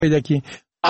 پیداکی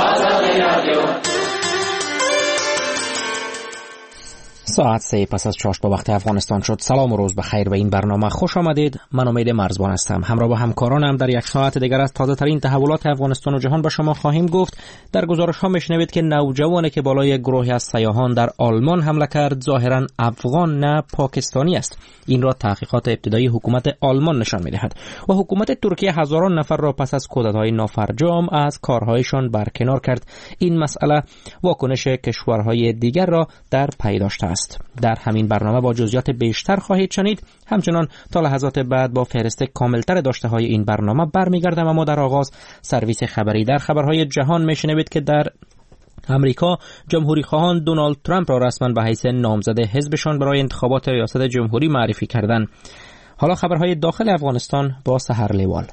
ساعت 3 پس از چاشت با وقت افغانستان شد. سلام و روز بخیر به این برنامه خوش آمدید. من امید مرزبان هستم. همراه با همکارانم در یک ساعت دیگر از تازه ترین تحولات افغانستان و جهان به شما خواهیم گفت. در گزارش ها میشنوید که نوجوانی که بالای گروهی از سیاحان در آلمان حمله کرد ظاهرا افغان نه پاکستانی است. این را تحقیقات ابتدایی حکومت آلمان نشان می‌دهد و حکومت ترکیه هزاران نفر را پس از کودتای نافرجام از کارهایشان برکنار کرد. این مسئله واکنش کشورهای دیگر را در پی داشته است. در همین برنامه با جزئیات بیشتر خواهید شنید. همچنان تا لحظات بعد با فهرست کاملتر داشته های این برنامه برمیگردم. اما در آغاز سرویس خبری. در خبرهای جهان میشنوید که در امریکا جمهوری خواهان دونالد ترامپ را رسما به حیث نامزد حزبشان برای انتخابات ریاست جمهوری معرفی کردند. حالا خبرهای داخل افغانستان با سحر لیوال.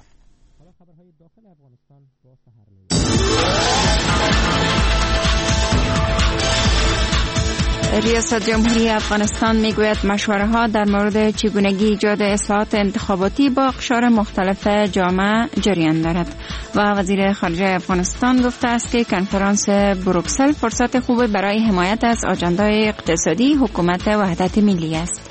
ریاست جمهوری افغانستان میگوید مشوره‌ها در مورد چگونگی ایجاد اصلاحات انتخاباتی با اقشار مختلف جامعه جریان دارد و وزیر خارجه افغانستان گفته است که کنفرانس بروکسل فرصت خوبی برای حمایت از آجندای اقتصادی حکومت وحدت ملی است.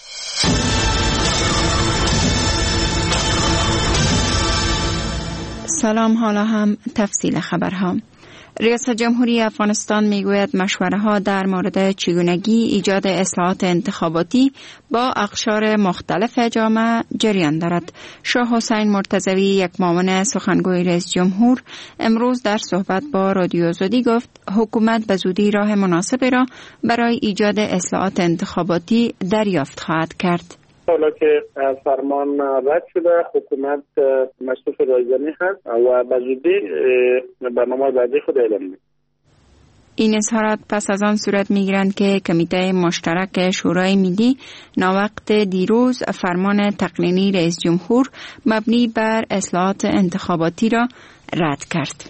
سلام، حالا هم تفصیل خبرها. ریاست جمهوری افغانستان میگوید مشوره‌ها در مورد چگونگی ایجاد اصلاحات انتخاباتی با اقشار مختلف جامعه جریان دارد. شاه حسین مرتضوی، یک معاون سخنگوی رئیس جمهور، امروز در صحبت با رادیو زودی گفت حکومت به زودی راه مناسبی را برای ایجاد اصلاحات انتخاباتی دریافت خواهد کرد. حالا که فرمان رد شده حکومت مصروف رایزنی هست و به زودی برنامه بعدی خود اعلام می‌کنه. این اظهارات پس از آن صورت می‌گیرند که کمیته مشترک شورای ملی ناوقت دیروز فرمان تقنینی رئیس جمهور مبنی بر اصلاحات انتخاباتی را رد کرد.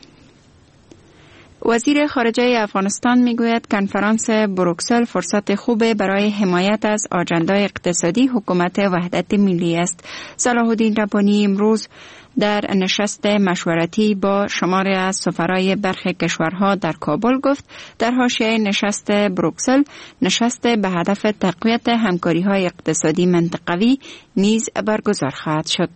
وزیر خارجه افغانستان میگوید کنفرانس بروکسل فرصت خوبه برای حمایت از آجندای اقتصادی حکومت وحدت ملی است. صلاح الدین ربانی امروز در نشست مشورتی با شماری از سفرای برخی کشورها در کابل گفت در حاشیه نشست بروکسل نشست به هدف تقویت همکاری‌های اقتصادی منطقوی نیز برگزار خواهد شد.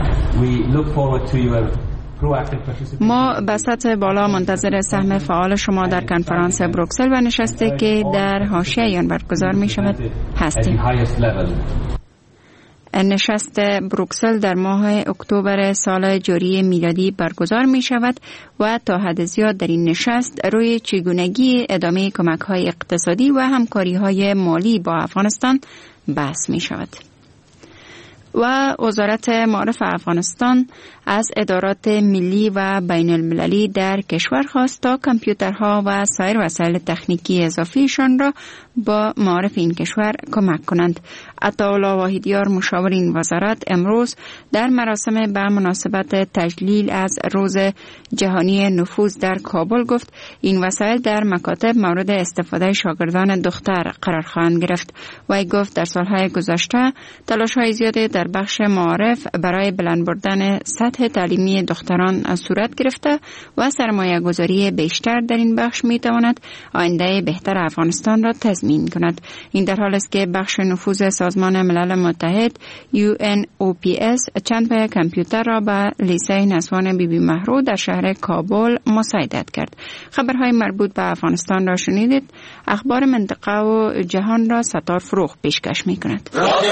ما به سطح بالا منتظر سهم فعال شما در کنفرانس بروکسل و نشستی که در حاشیه آن برگزار می شود هستیم. نشست بروکسل در ماه اکتبر سال جاری میلادی برگزار می شود و تا حد زیاد در این نشست روی چگونگی ادامه کمک‌های اقتصادی و همکاری‌های مالی با افغانستان بحث می شود. و وزارت معارف افغانستان از ادارات ملی و بین المللی در کشور خواست تا کامپیوترها و سایر وسایل تکنیکی اضافیشان را با معارف این کشور کمک کنند. عطاالله واحدیار مشاور این وزارت امروز در مراسم به مناسبت تجلیل از روز جهانی نفوذ در کابل گفت این وسایل در مکاتب مورد استفاده شاگردان دختر قرار خواهند گرفت. وی گفت در سالهای گذشته تلاش‌های زیادی در بخش معارف برای بلند بردن سطح تعلیمی دختران صورت گرفته و سرمایه‌گذاری بیشتر در این بخش می‌تواند آینده بهتر افغانستان را تضمین کند. این در حالی است که بخش نفوذ سازمان ملل متحد UNOPS چند پای کامپیوتر را به لیسه نسوان بیبی مهرو در شهر کابل مساعدت کرد. خبرهای مربوط به افغانستان را شنیدید. اخبار منطقه و جهان را ستار فروغ پیشکش می‌کند.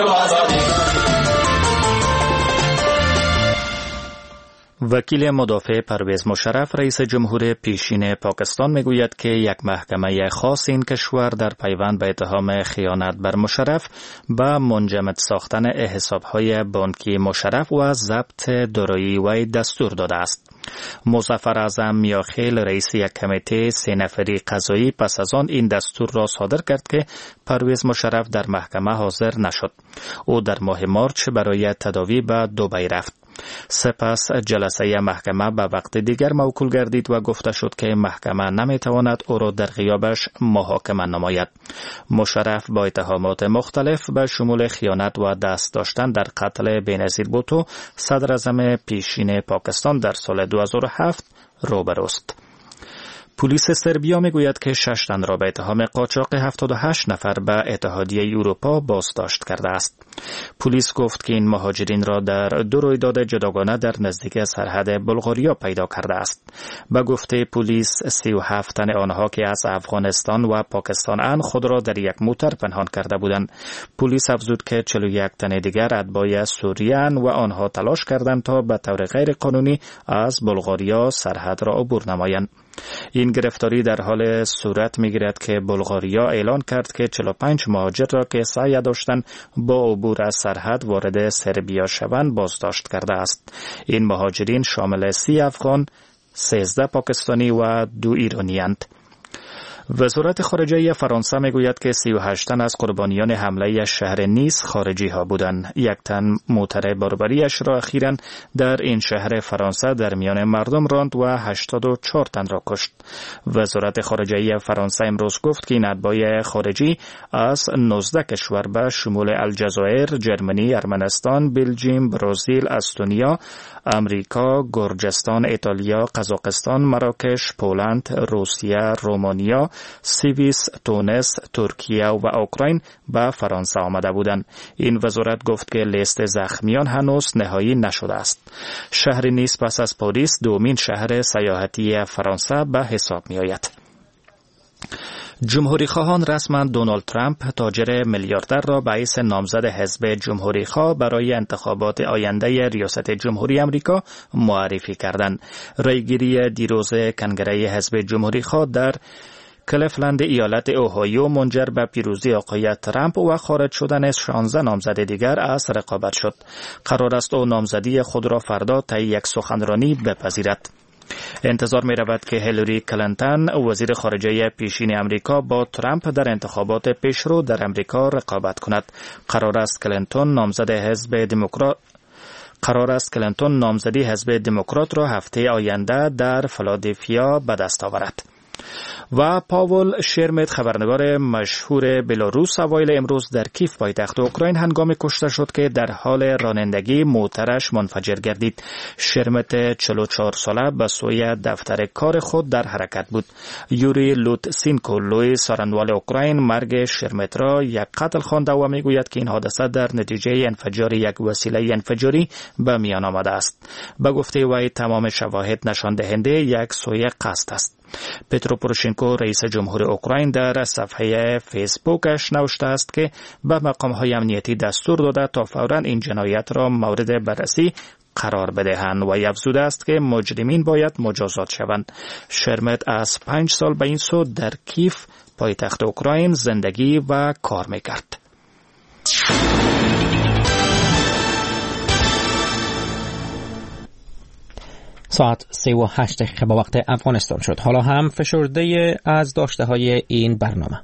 وکیل مدافع پرویز مشرف رئیس جمهور پیشین پاکستان میگوید که یک محکمه خاص این کشور در پیوند به اتهام خیانت بر مشرف به منجمد ساختن حساب‌های بانکی مشرف و ضبط دارایی وی دستور داده است. مظفر اعظم میاخیل رئیس یک کمیته 3 نفری قضایی پس از آن این دستور را صادر کرد که پرویز مشرف در محکمه حاضر نشد. او در ماه مارچ برای تداوی به دبی رفت. سپس جلسه محکمه به وقت دیگر موکول گردید و گفته شد که محکمه نمیتواند او را در غیابش محاکمه نماید. مشرف با اتهامات مختلف به شمول خیانت و دست داشتن در قتل بینظیر بوتو صدر اعظم پیشین پاکستان در سال 2007 روبروست. پلیس سربیا میگوید که 6 تن را به اتهام قاچاق 78 نفر به اتحادیه اروپا بازداشت کرده است. پلیس گفت که این مهاجرین را در 2 رویداد جداگانه در نزدیکی سرحد بلغاریا پیدا کرده است. به گفته پلیس 37 تن آنها که از افغانستان و پاکستان اند خود را در یک موتر پنهان کرده بودند. پلیس افزود که 41 تن دیگر اتباع سوریه اند و آنها تلاش کردند تا به طور غیر قانونی از بلغاریا سرحد را عبور نمایند. این گرفتاری در حال صورت می‌گیرد که بلغاریا اعلان کرد که 45 مهاجر را که سعی داشتند با عبور از سرحد وارد سربیا شوند بازداشت کرده است. این مهاجرین شامل 30 افغان، 13 پاکستانی و 2 ایرانی اند. وزارت خارجه فرانسه میگوید که 38 تن از قربانیان حمله شهر نیس خارجی ها بودند. 1 تن موتر باربریش را اخیراً در این شهر فرانسه در میان مردم راند و 84 تن را کشت. وزارت خارجه فرانسه امروز گفت که این اتباع خارجی از 19 کشور به شمول الجزایر، جرمنی، ارمنستان، بلژیم، برزیل، استونیا، امریکا، گرجستان، ایتالیا، قزاقستان، مراکش، پولند، روسیه، رومانیا، سوئیس، تونس، ترکیه و اوکراین به فرانسه آمده بودند. این وزارت گفت که لیست زخمیان هنوز نهایی نشده است. شهر نیس پس از پاریس دومین شهر سیاحتی فرانسه به حساب می آید. جمهوری خواهان رسما دونالد ترامپ تاجر میلیاردر را به حیث نامزد حزب جمهوری خواه برای انتخابات آینده ریاست جمهوری آمریکا معرفی کردند. رایگیری دیروز کنگره حزب جمهوری خواه در کلیفلند ایالت اوهایو منجر به پیروزی آقای ترامپ و خارج شدن 16 نامزد دیگر از رقابت شد. قرار است او نامزدی خود را فردا طی یک سخنرانی بپذیرد. انتظار می رود که هیلاری کلینتون وزیر خارجه پیشین امریکا با ترامپ در انتخابات پیشرو در امریکا رقابت کند. قرار است کلینتون نامزدی حزب دموکرات را هفته آینده در فیلادلفیا به دست آورد. و پاول شرمت خبرنگار مشهور بلاروس اوایل امروز در کیف پایتخت اوکراین هنگام کشته شد که در حال رانندگی موترش منفجر گردید. شرمت 44 ساله به سوی دفتر کار خود در حرکت بود. یوری لوتسینکو لوی سارنوال اوکراین مرگ شرمت را یک قتل خوانده و میگوید که این حادثه در نتیجه انفجار یک وسیله انفجاری به میان آمده است. به گفته وی تمام شواهد نشان دهنده یک سوء قصد است. پترو پوروشنکو رئیس جمهور اوکراین در صفحه فیسبوکش نوشته است که به مقام‌های امنیتی دستور داده تا فوراً این جنایت را مورد بررسی قرار بدهند و افزوده است که مجرمین باید مجازات شوند. شرمت از 5 سال به این سو در کیف پایتخت اوکراین زندگی و کار می‌کرد. ساعت 3:08 دقیقه با وقت افغانستان شد. حالا هم فشرده از داشته های این برنامه.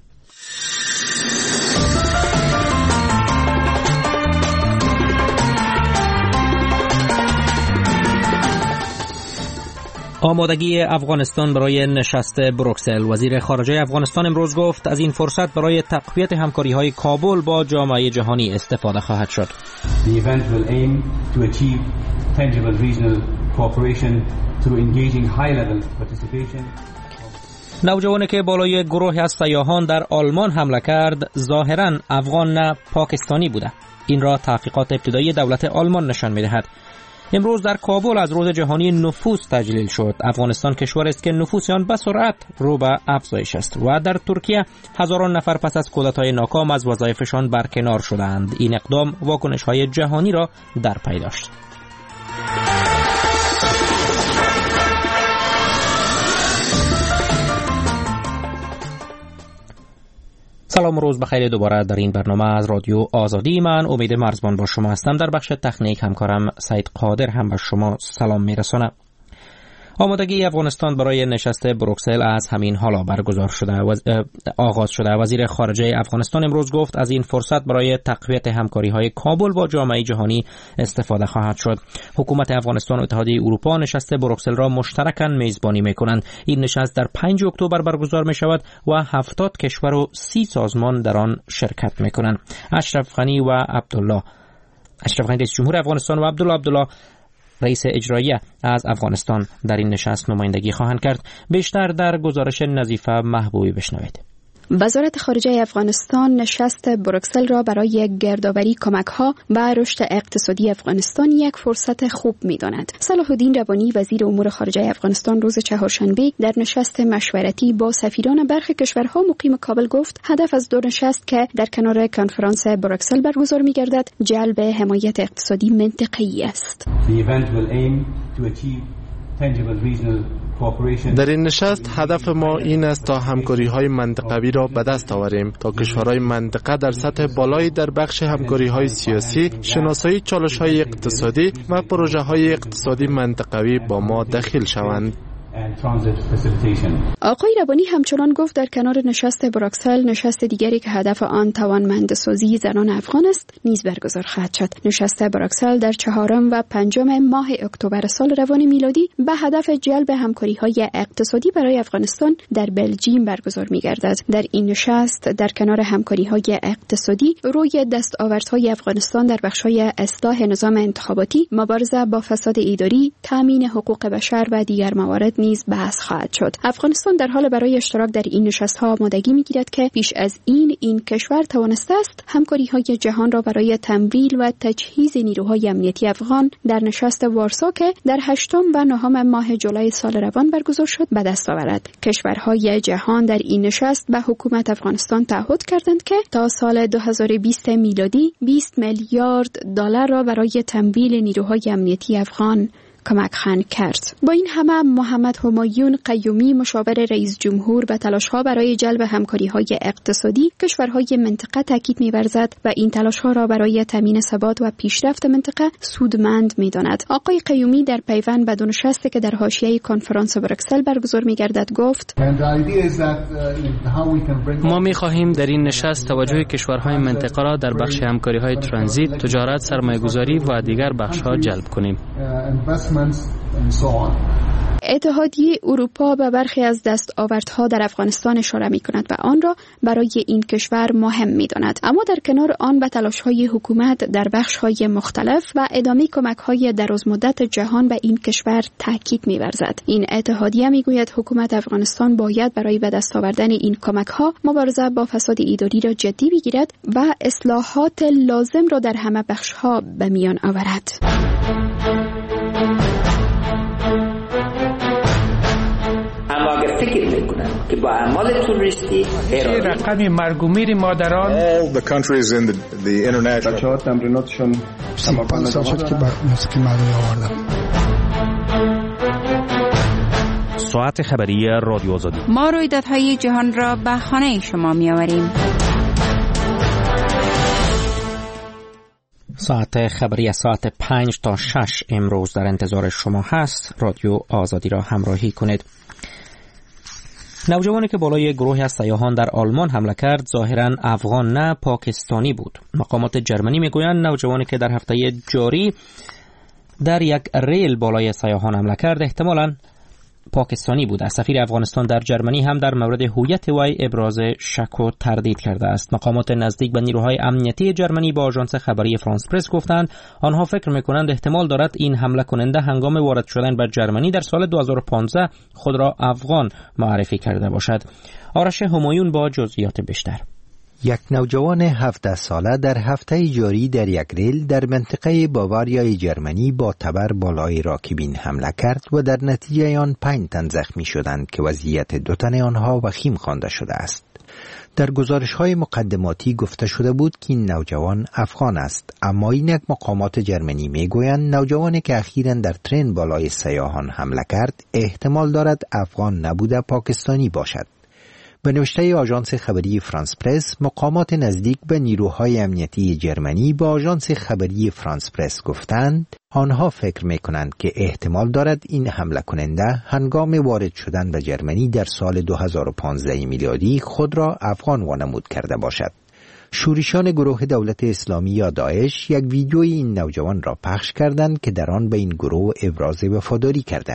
آمادگی افغانستان برای نشست بروکسل. وزیر خارجه افغانستان امروز گفت از این فرصت برای تقویت همکاری‌های کابل با جامعه جهانی استفاده خواهد شد. The event will aim to achieve tangible regional cooperation through engaging high-level participation. نوجوانی که بالای گروه از سیاحان در آلمان حمله کرد ظاهراً افغان نه پاکستانی بوده. این را تحقیقات ابتدایی دولت آلمان نشان می‌دهد. امروز در کابل از روز جهانی نفوس تجلیل شد. افغانستان کشوری است که نفوس آن به سرعت رو به افزایش است و در ترکیه هزاران نفر پس از کودتای ناکام از وظایفشان برکنار شدند. این اقدام واکنش‌های جهانی را در پی داشت. سلام و روز بخیر دوباره در این برنامه از رادیو آزادی. من امید مرزبان با شما هستم. در بخش تکنیک همکارم سید قادر هم به شما سلام میرسانم. آمادگی افغانستان برای نشست بروکسل از همین حالا آغاز شده. وزیر خارجه افغانستان امروز گفت از این فرصت برای تقویت همکاری‌های کابل با جامعه جهانی استفاده خواهد شد. حکومت افغانستان و اتحادیه اروپا نشست بروکسل را مشترکاً میزبانی می‌کنند. این نشست در 5 اکتبر برگزار می‌شود و 70 کشور و 30 سازمان در آن شرکت می‌کنند. اشرف غنی رئیس جمهور افغانستان و عبدالله رئیس اجراییه از افغانستان در این نشست نمایندگی خواهند کرد. بیشتر در گزارش نظیفه محبوبی بشنوید. وزارت خارجه افغانستان نشست بروکسل را برای گردآوری کمک‌ها و رشد اقتصادی افغانستان یک فرصت خوب می‌داند. صلاح الدین ربانی وزیر امور خارجه افغانستان روز چهارشنبه در نشست مشورتی با سفیران برخی کشورها مقیم کابل گفت هدف از دو نشست که در کنار کنفرانس بروکسل برگزار می‌گردد جلب حمایت اقتصادی منطقه‌ای است. در این نشست هدف ما این است تا همکاری‌های منطقوی را به دست آوریم تا کشورهای منطقه در سطح بالایی در بخش همکاری‌های سیاسی، شناسایی چالش‌های اقتصادی و پروژه‌های اقتصادی منطقوی با ما دخیل شوند. آقای ربانی همچنان گفت در کنار نشست بروکسل نشست دیگری که هدف آن توانمندسازی زنان افغان است نیز برگزار خواهد شد. نشست بروکسل در 4 و 5 ماه اکتبر سال روان میلادی به هدف جلب همکاری‌های اقتصادی برای افغانستان در بلژیم برگزار می‌گردد. در این نشست در کنار همکاری‌های اقتصادی روی دستاوردهای افغانستان در بخش‌های اصلاح نظام انتخاباتی، مبارزه با فساد اداری، تامین حقوق بشر و دیگر موارد نیز بحث خواهد شد. افغانستان در حال برای اشتراک در این نشست‌ها آمادگی می‌گیرد که پیش از این کشور توانسته است همکاری‌های جهان را برای تمویل و تجهیز نیروهای امنیتی افغان در نشست وارسا که در 8 و 9 ماه جولای سال روان برگزار شد به دست آورد. کشورهای جهان در این نشست به حکومت افغانستان تعهد کردند که تا سال 2020 میلادی 20 میلیارد دلار را برای تمویل نیروهای امنیتی افغان کمک خواهند کرد. با این همه محمد همایون قیومی مشاور رئیس جمهور به تلاش‌ها برای جلب همکاری‌های اقتصادی کشورهای منطقه تاکید می‌ورزد و این تلاش‌ها را برای تامین ثبات و پیشرفت منطقه سودمند می‌داند. آقای قیومی در پیوند به دو نشستی که در حاشیه کنفرانس بروکسل برگزار می‌گردد گفت: ما می‌خواهیم در این نشست توجه کشورهای منطقه را در بخش همکاری‌های ترانزیت، تجارت، سرمایه‌گذاری و دیگر بخش‌ها جلب کنیم. اتحادیه اروپا به برخی از دستاوردها در افغانستان اشاره می‌کند و آن را برای این کشور مهم می‌داند، اما در کنار آن به تلاش‌های حکومت در بخش‌های مختلف و ادامه کمک‌های درازمدت جهان به این کشور تاکید می‌ورزد. این اتحادیه می‌گوید حکومت افغانستان باید برای به دست آوردن این کمک‌ها مبارزه با فساد اداری را جدی بگیرد و اصلاحات لازم را در همه بخش‌ها به میان آورد. اما اگر فکر میکنن که با اعمال توریستی رقم مرگ و میر مادران all the countries in the international بچه‌ها تمریناتشون تمام شد که موسیقی مردمی آوردم. ساعت خبری رادیو آزادی. ما رویدادهای جهان را به خانه شما می‌آوریم. ساعت خبری ساعت 5 تا 6 امروز در انتظار شما هست. رادیو آزادی را همراهی کنید. نوجوانی که بالای گروهی از سیاحان در آلمان حمله کرد ظاهراً افغان نه پاکستانی بود. مقامات جرمنی میگویند نوجوانی که در هفته جاری در یک ریل بالای سیاحان حمله کرد احتمالاً پاکستانی بود. سفیر افغانستان در جرمنی هم در مورد هویت وی ابراز شک و تردید کرده است. مقامات نزدیک به نیروهای امنیتی جرمنی با آژانس خبری فرانس پرس گفتند آنها فکر می‌کنند احتمال دارد این حمله کننده هنگام وارد شدن به جرمنی در سال 2015 خود را افغان معرفی کرده باشد. آرش همایون با جزئیات بیشتر. یک نوجوان 17 ساله در هفته جاری در یک ریل در منطقه باواریای جرمنی با تبر بالای راکبین حمله کرد و در نتیجه آن 5 تن زخمی شدند که وضعیت 2 تن آنها وخیم خوانده شده است. در گزارش‌های مقدماتی گفته شده بود که این نوجوان افغان است، اما اینک مقامات جرمنی میگویند نوجوانی که اخیراً در ترن بالای سیاحان حمله کرد احتمال دارد افغان نبوده پاکستانی باشد. به نوشته آژانس خبری فرانس پرس، مقامات نزدیک به نیروهای امنیتی جرمنی با آژانس خبری فرانس پرس گفتند آنها فکر می‌کنند که احتمال دارد این حمله کننده هنگام وارد شدن به جرمنی در سال 2015 میلادی خود را افغان وانمود کرده باشد. شورشان گروه دولت اسلامی یا داعش یک ویدیوی این نوجوان را پخش کردند که در آن به این گروه ابراز وفاداری کرده است.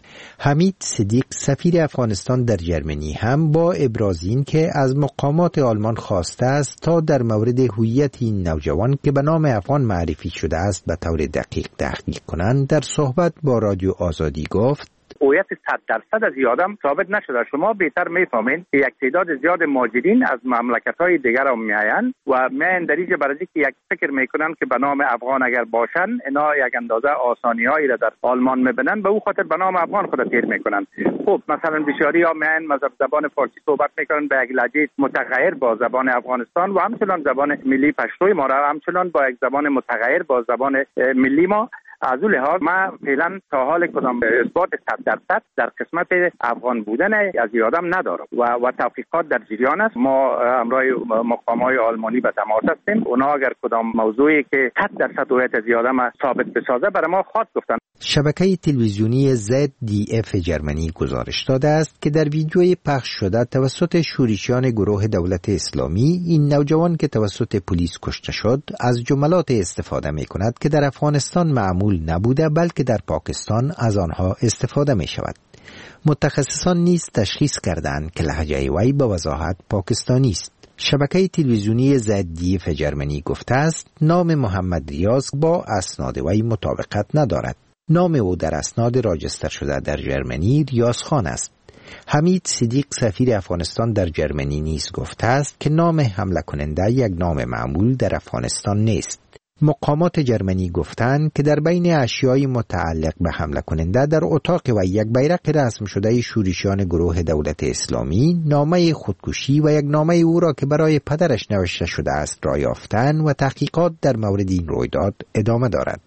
حمید صدیق سفیر افغانستان در جرمنی هم با ابراز این که از مقامات آلمان خواسته است تا در مورد هویت این نوجوان که به نام افغان معرفی شده است به طور دقیق تحقیق کنند، در صحبت با رادیو آزادی گفت: هویت 100% از آدم ثابت نشده. شما بهتر میفهمین که یک تعداد زیاد مهاجرین از مملکت‌های دیگر هم میآیند و میآیند در اینجا برای که یک فکر میکنن که به نام افغان اگر باشن اینا یک اندازه آسانی‌هایی را در آلمان میبینن، به او خاطر به نام افغان خود تیر میکنن. خب مثلا بسیاری ها میآیند مذهب زبان فارسی صحبت میکنن به یک لهجه متغیر با زبان افغانستان و همچنان زبان ملی پشتوی ما را همچنان با یک زبان متغیر با زبان ملی ما. از اون لحاظ ما فعلا تا حال کدام اثبات 100% در قسمت افغان بودن از یادم ندارم و تحقیقات در جریان است. ما همراه مقامات آلمانی به تماس هستیم. اونا اگر کدام موضوعی که 100% هویت از یادم ثابت بسازه برای ما خواهد گفتن. شبکه تلویزیونی ZDF جرمنی گزارش داده است که در ویدیوی پخش شده توسط شورشیان گروه دولت اسلامی، این نوجوان که توسط پلیس کشته شد از جملات استفاده می کند که در افغانستان معمول نبوده بلکه در پاکستان از آنها استفاده می شود. متخصصان نیز تشخیص کردند که لهجه وی به وضاحت پاکستانی است. شبکه تلویزیونی ZDF جرمنی گفته است نام محمد ریاض با اسناد وی مطابقت ندارد. نام او در اسناد راجستر شده در جرمنی ریاض خان است. حمید صدیق سفیر افغانستان در جرمنی نیز گفته است که نام حمله کننده یک نام معمول در افغانستان نیست. مقامات جرمنی گفتند که در بین اشیای متعلق به حمله کننده در اتاق و یک بیرق رسم شده شورشیان گروه دولت اسلامی، نامه خودکشی و یک نامه او را که برای پدرش نوشته شده است را یافتند و تحقیقات در مورد این رویداد ادامه دارد.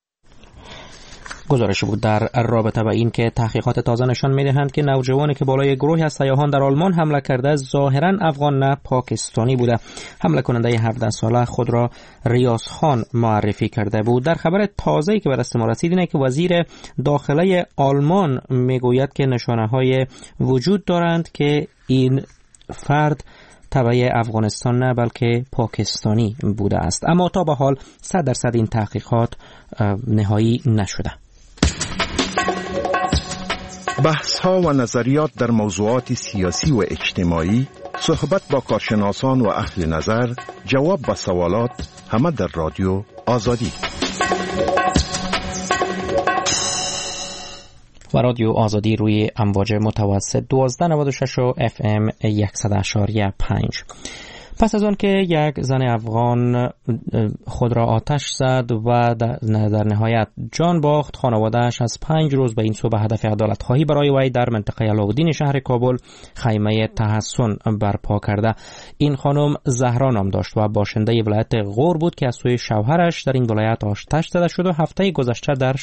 گزارش بود در رابطه با این که تحقیقات تازه نشان می‌دهند که نوجوانی که بالای گروهی از سیاحان در آلمان حمله کرده ظاهراً افغان نه پاکستانی بوده. حمله کننده 17 ساله خود را ریاض خان معرفی کرده بود. در خبر تازه‌ای که به دست ما رسید اینه که وزیر داخله آلمان میگوید که نشانه‌های وجود دارند که این فرد تبع افغانستان نه بلکه پاکستانی بوده است، اما تا به حال 100% این تحقیقات نهایی نشده. بحث‌ها و نظریات در موضوعات سیاسی و اجتماعی، صحبت با کارشناسان و اهل نظر، جواب به سوالات، همه در رادیو آزادی. و رادیو آزادی روی امواج متوسط 1296 و FM 100.5. پس از آن که یک زن افغان خود را آتش زد و در نهایت جان باخت، خانواده‌اش از 5 روز به این سو به هدف عدالت خواهی برای وی در منطقه علاءالدین شهر کابل خیمه تحصن برپا کرده. این خانم زهرا نام داشت و باشنده ولایت غور بود که از سوی شوهرش در این ولایت آتش زده شد و هفته گذشته در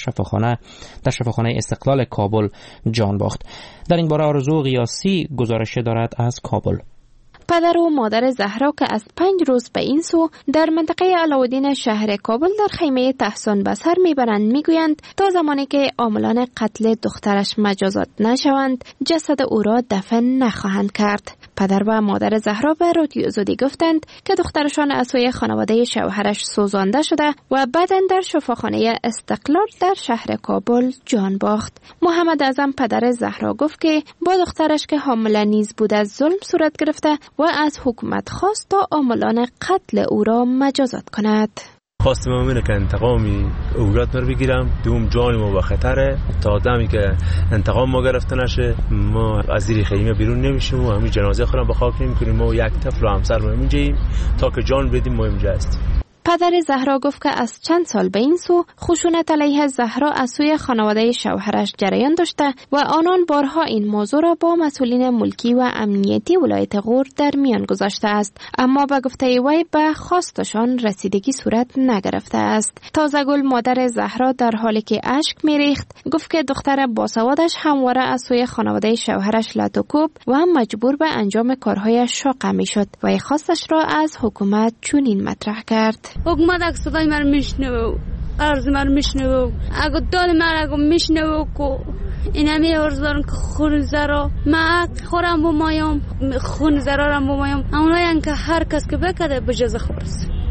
شفاخانه استقلال کابل جان باخت. در این باره آرزو قیاسی گزارش دارد از کابل. پدر و مادر زهرا که از 5 روز به این سو در منطقه علاءالدین شهر کابل در خیمه تحصن به سر میبرند میگویند تا زمانی که عاملان قتل دخترش مجازات نشوند جسد او را دفن نخواهند کرد. پدر و مادر زهرا به رادیو آزادی گفتند که دخترشان از سوی خانواده شوهرش سوزانده شده و بعداً در شفاخانه استقلال در شهر کابل جان باخت. محمد اعظم پدر زهرا گفت که با دخترش که حامله نیز بود از ظلم صورت گرفته و از حکومت خواست تا عاملان قتل او را مجازات کند. خواستم اینه که انتقامی اولاد رو بگیرم، دوم جان ما به خطره، تا دمی که انتقام ما گرفته نشه ما از زیر خیمه بیرون نمیشیم و همین جنازه خودم به خاک نمیکنیم. ما یک طفل و همسر ما اینجاییم تا که جان بدیم ما اینجا هستیم. پدر زهرا گفت که از چند سال به این سو خشونت علیه زهرا از سوی خانواده شوهرش جریان داشته و آنان بارها این موضوع را با مسئولین ملکی و امنیتی ولایت غور در میان گذاشته است، اما به گفته وی به خواستشان رسیدگی صورت نگرفته است. تازه‌گل مادر زهرا در حالی که اشک میریخت گفت که دختر باسوادش همواره از سوی خانواده شوهرش لطوکوب و مجبور به انجام کارهای شاقه میشد و خواستش را از حکومت چنین مطرح کرد. حکومت اگه صدای من میشنوه عرض من میشنوه اگه داد من اگه میشنوه که این همی عرض دارن که خون زرا من خورم بمایم خون زرا رم بمایم اونایی که هر کس که بکده به جزا خورست.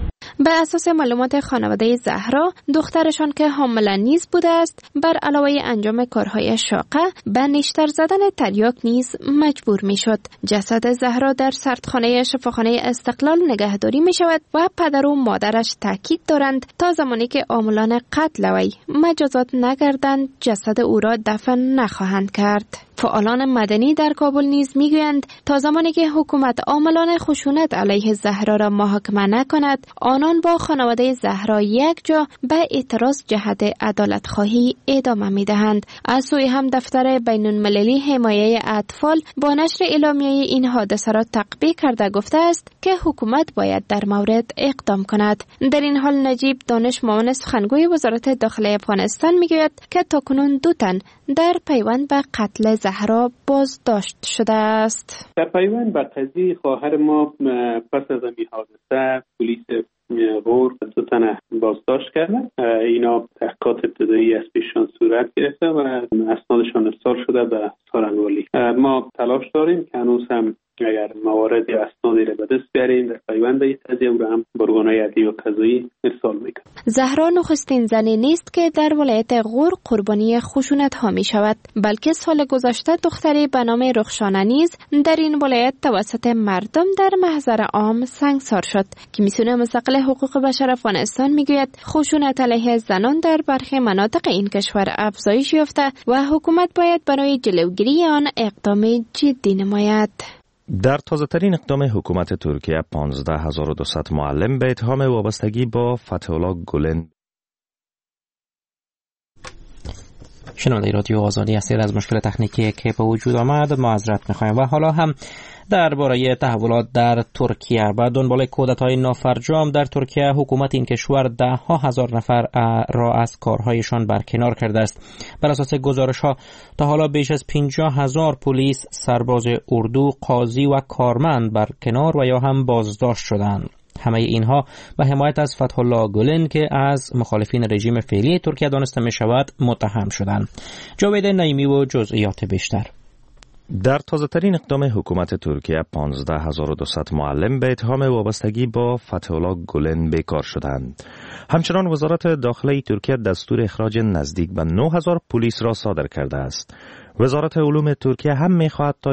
به اساس معلومات خانواده زهرا، دخترشان که حامل نیز بوده است، بر علاوه انجام کارهای شاقه به نیشتر زدن تریاک نیز مجبور می شد. جسد زهرا در سردخانه شفاخانه استقلال نگهداری می شود و پدر و مادرش تاکید دارند تا زمانی که عاملان قتل وی مجازات نگردند جسد او را دفن نخواهند کرد. فعالان مدنی در کابل نیز میگویند تا زمانی که حکومت عاملان خشونت علیه زهرا را محاکمه نکند، آنان با خانواده زهرا یک جا به اعتراض جهت عدالت خواهی ادامه میدهند. از سوی هم دفتر بین‌المللی حمایه اطفال با نشر اعلامیه این حادثه را تقبیح کرده گفته است که حکومت باید در مورد اقدام کند. در این حال نجیب دانش معاون سخنگوی وزارت داخلی افغانستان میگوید که تاکنون 2 تن در پیوند به قتل زهرا بازداشت شده است. در پیوند به قضیه خواهر ما پس از این حادثه پلیس غور 2 تن بازداشت کردن. اینا تحقیقات ابتدایی از پیششان صورت گرفته و اسنادشان ارسال شده به سارنگالی. ما تلاش داریم که هنوز هم اگر موارد یا اسنادی را به دست بیاریم در پیوند این قضیه او را هم به ارگان‌های عدلی و قضایی ارسال میکنیم. زهرا نخستین زنی نیست که در ولایت غور قربانی خشونت ها می شود، بلکه سال گذشته دختری به نام رخشانه نیز در این ولایت توسط مردم در محضر عام سنگسار شد. کمیسیون مستقل حقوق بشر افغانستان میگوید خشونت علیه زنان در برخی مناطق این کشور افزایش یافته و حکومت باید برای جلوگیری آن اقدام جدی نماید. در تازه‌ترین اقدام حکومت ترکیه 15200 معلم به اتهام وابستگی با فتح الله گولن. شنونده رادیو آزادی هستید. از مشکل تکنیکی که به وجود آمد معذرت می‌خوایم و حالا هم درباره تحولات در ترکیه. بعد دنبال کودتای نافرجام در ترکیه، حکومت این کشور 10,000 نفر را از کارهایشان برکنار کرده است. بر اساس گزارش‌ها تا حالا بیش از 50,000 پلیس، سرباز اردو، قاضی و کارمند برکنار و یا هم بازداشت شدند. همه اینها به حمایت از فتح الله گولن که از مخالفین رژیم فعلی ترکیه دانسته می شود متهم شدند. جاوید نعیمی و جزئیات بیشتر. در تازه‌ترین اقدام حکومت ترکیه 15200 معلم به اتهام وابستگی با فتح الله گولن بیکار شدند. همچنان وزارت داخلی ترکیه دستور اخراج نزدیک به 9000 پلیس را صادر کرده است. وزارت علوم ترکیه هم می‌خواهد تا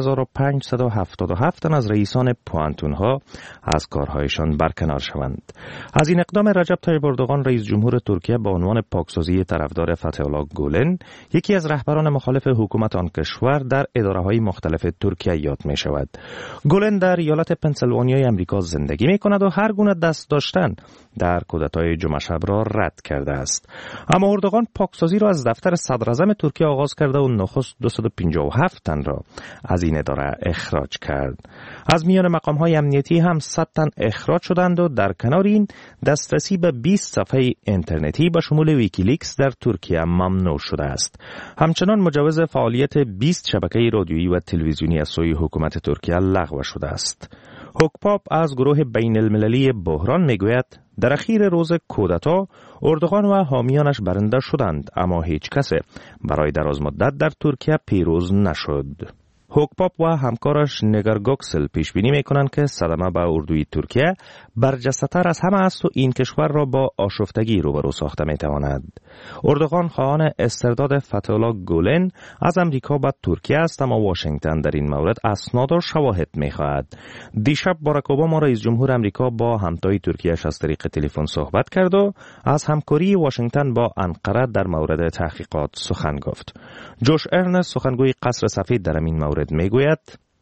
1577 تن از رئیسان پوانتون‌ها از کارهایشان برکنار شوند. از این اقدام رجب طیب اردوغان رئیس جمهور ترکیه به عنوان پاکسازی طرفدار فتح الله گولن، یکی از رهبران مخالف حکومت آن کشور، در اداره‌های مختلف ترکیه یاد می‌شود. گولن در ایالت پنسیلوانیای آمریکا زندگی می‌کند و هر گونه دست داشتن در کودتای جمعه شب را رد کرده است. اما اردوغان پاکسازی را از دفتر صدراعظم ترکیه آغاز کرده و نخست 257 تن را از این اداره اخراج کرد. از میان مقام‌های امنیتی هم 100 تن اخراج شدند و در کنار این دسترسی به 20 صفحه اینترنتی به شمول ویکیلیکس در ترکیه ممنوع شده است. همچنان مجوز فعالیت 20 شبکه رادیویی و تلویزیونی از سوی حکومت ترکیه لغو شده است. هوکپاپ از گروه بین المللی بحران میگوید در اخیر روز کودتا اردوغان و حامیانش برنده شدند، اما هیچ کس برای دراز مدت در ترکیه پیروز نشد. هوکپاپ و همکارش نگر گوکسل پیش بینی میکنند که صدمه به اردوی ترکیه برجسته‌تر از همه است و این کشور را با آشفتگی روبرو ساخته میتواند. اردوغان خواهان استرداد فتح الله گولن از امریکا به ترکیه است، اما واشنگتن در این مورد اسناد و شواهد میخواهد. دیشب باراک اوباما رئیس جمهور امریکا با همتای ترکیه‌اش از طریق تلفن صحبت کرد و از همکاری واشنگتن با انقره در مورد تحقیقات سخن گفت. جوش ارنست سخنگوی قصر سفید در این مورد میگوید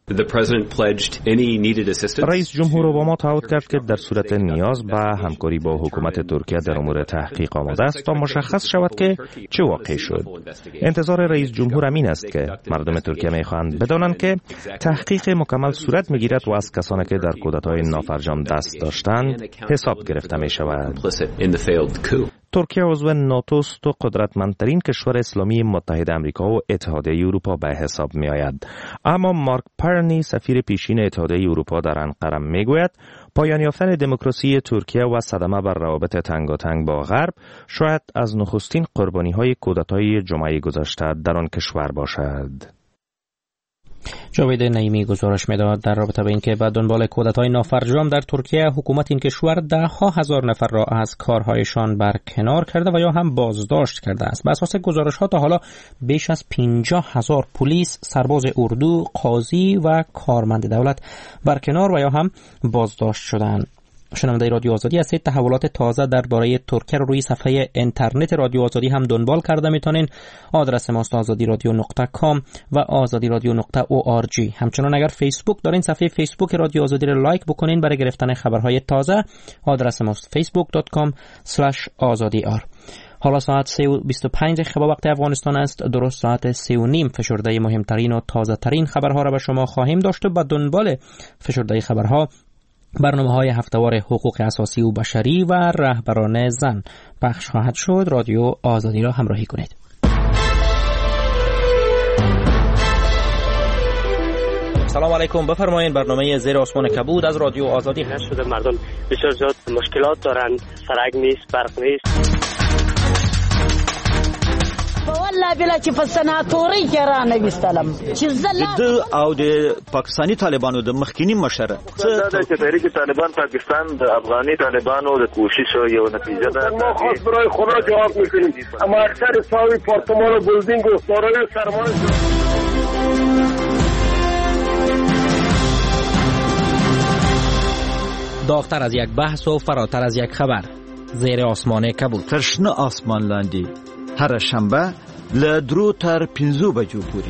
رئیس جمهور اوباما تعهد کرد که در صورت نیاز به همکاری با حکومت ترکیه در امور تحقیق آماده است تا مشخص شود که چه واقع شد. انتظار رئیس جمهور این است که مردم ترکیه میخواهند بدانند که تحقیق مکمل صورت میگیرد و از کسانی که در کودتای نافرجام دست داشتند حساب گرفته می شود. ترکیه عضو ناتو است و قدرتمندترین کشور اسلامی متحد آمریکا و اتحادیه اروپا به حساب می آید. اما مارک پرنی سفیر پیشین اتحادیه اروپا در انقره می گوید پایان یافتن دموکراسی ترکیه و صدمه بر روابط تنگاتنگ با غرب شاید از نخستین قربانی های کودتای جمعه گذشته در آن کشور باشد. جاوید نعیمی گزارش می‌داد در رابطه با اینکه به دنبال کودتای نافرجام در ترکیه حکومت این کشور ده‌ها هزار نفر را از کارهایشان برکنار کرده و یا هم بازداشت کرده است. بر اساس گزارش‌ها تا حالا بیش از 50,000 پلیس، سرباز اردو، قاضی و کارمند دولت برکنار و یا هم بازداشت شدند. شنونده رادیو آزادی هستید. تحولات تازه درباره ترکیه رو روی صفحه اینترنت رادیو آزادی هم دنبال کرده میتونین. آدرس ماست azadiradyo.com و azadiradyo.org. همچنان اگر فیسبوک دارین صفحه فیسبوک رادیو آزادی رو لایک بکنین برای گرفتن خبرهای تازه. آدرس ماست facebook.com/azadiyar. حالا ساعت 3:25 با وقت افغانستان است. درست ساعت 3:30 فشرده مهمترین و تازه ترین خبرها را به شما خواهیم داشت و به دنبال فشرده خبرها برنامه‌های هفته‌وار حقوق اساسی و بشری و رهبران زن پخش خواهد شد. رادیو آزادی را همراهی کنید. سلام علیکم، بفرمایید. برنامه زیر آسمان کبود از رادیو آزادی هست. شده مردم بسیار زیاد مشکلات دارند، سرک نیست، برق نیست. والله بلا چې په سناتوري کې را نوستلم چې د او د پاکستاني طالبانو د مخکینی مشر دا چې تحریک طالبان پاکستان د افغاني طالبانو د کوشش یو نتیجه ده. ما خاص برای خدا جواب میکنیم، اما اکثر ساوی پارتمان و بلدینگ و سارای سرمایه داغتر از یک بحث و فراتر از یک خبر. زیر آسمان کبود. ترشنه آسمان لاندی هر شنبه له 2 تر 5 بجو پورې.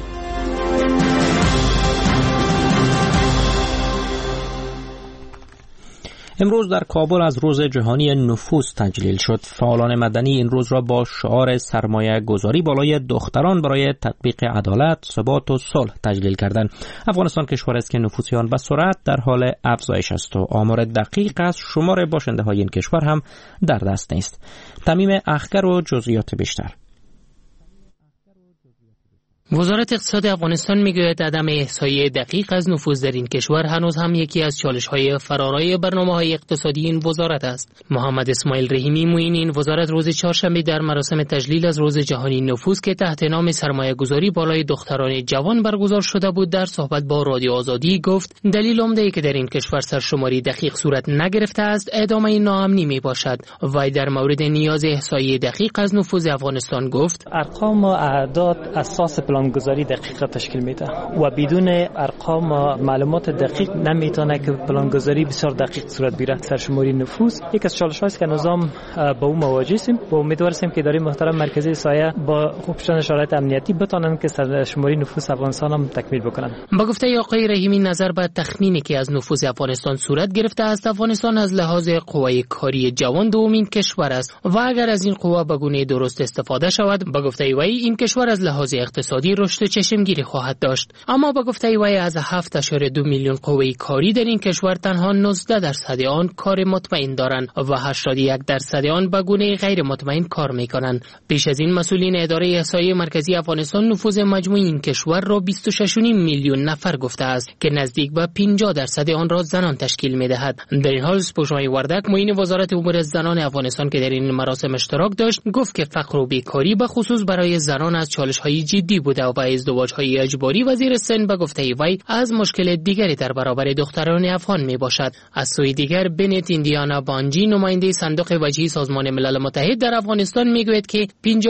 امروز در کابل از روز جهانی نفوس تجلیل شد. فعالان مدنی این روز را با شعار سرمایه گذاری بالای دختران برای تطبیق عدالت، ثبات و صلح تجلیل کردند. افغانستان کشوری است که نفوس آن به سرعت در حال افزایش است و آمار دقیق از شمار باشنده های این کشور هم در دست نیست. تمیم اخگر و جزئیات بیشتر. وزارت اقتصاد افغانستان میگوید عدم احصایه دقیق از نفوذ در این کشور هنوز هم یکی از چالش‌های فرارای برنامه‌های اقتصادی این وزارت است. محمد اسماعیل رحیمی معین این وزارت روز چهارشنبه در مراسم تجلیل از روز جهانی نفوذ که تحت نام سرمایه‌گذاری بالای دختران جوان برگزار شده بود در صحبت با رادیو آزادی گفت دلیل عمده‌ای که در این کشور سرشماری دقیق صورت نگرفته است ادامه ناامنی میباشد. و در مورد نیاز احصایه دقیق از نفوذ افغانستان گفت ارقام و اعداد اساس پلانگذاری دقیق تشکیل میده و بدون ارقام و معلومات دقیق نمیتونه که پلانگذاری بسیار دقیق صورت بگیره. سرشماری نفوذ یک از چالش‌هایی است که نظام با اون مواجه است و امیدواریم که اداره محترم مرکزی سایه با خوب شدن شرایط امنیتی بتونن که سرشماری نفوذ افغانستان هم تکمیل بکنن. با گفته آقای رحیمی نظر به تخمینی که از نفوذ افغانستان صورت گرفته است، افغانستان از لحاظ قوای کاری جوان دومین کشور است و اگر از این قوا به گونه درست استفاده شود، با گفته وی این کشور از لحاظ اقتصادی رشد چشمگیری خواهد داشت. اما با گفته وی از 7.2 میلیون قوه کاری در این کشور تنها 19% آن کار مطمئن دارند و 81% آن به گونه غیر مطمئن کار میکنند. پیش از این مسئولین اداره احصایه مرکزی افغانستان نفوذ مجموعی این کشور را 26.5 میلیون نفر گفته است که نزدیک به 50% آن را زنان تشکیل میدهد. در این حال سپوشمای وردک معین وزارت امور زنان افغانستان که در این مراسم اشتراک داشت گفت که فقر و بیکاری به خصوص برای زنان از چالش‌های جدی بوده و ازدواج‌های اجباری و زیر سن به گفته وی از مشکل دیگری در برابر دختران افغان میباشد. از سوی دیگر بنت ایندیانا بانجی نماینده صندوق وجهی سازمان ملل متحد در افغانستان میگوید که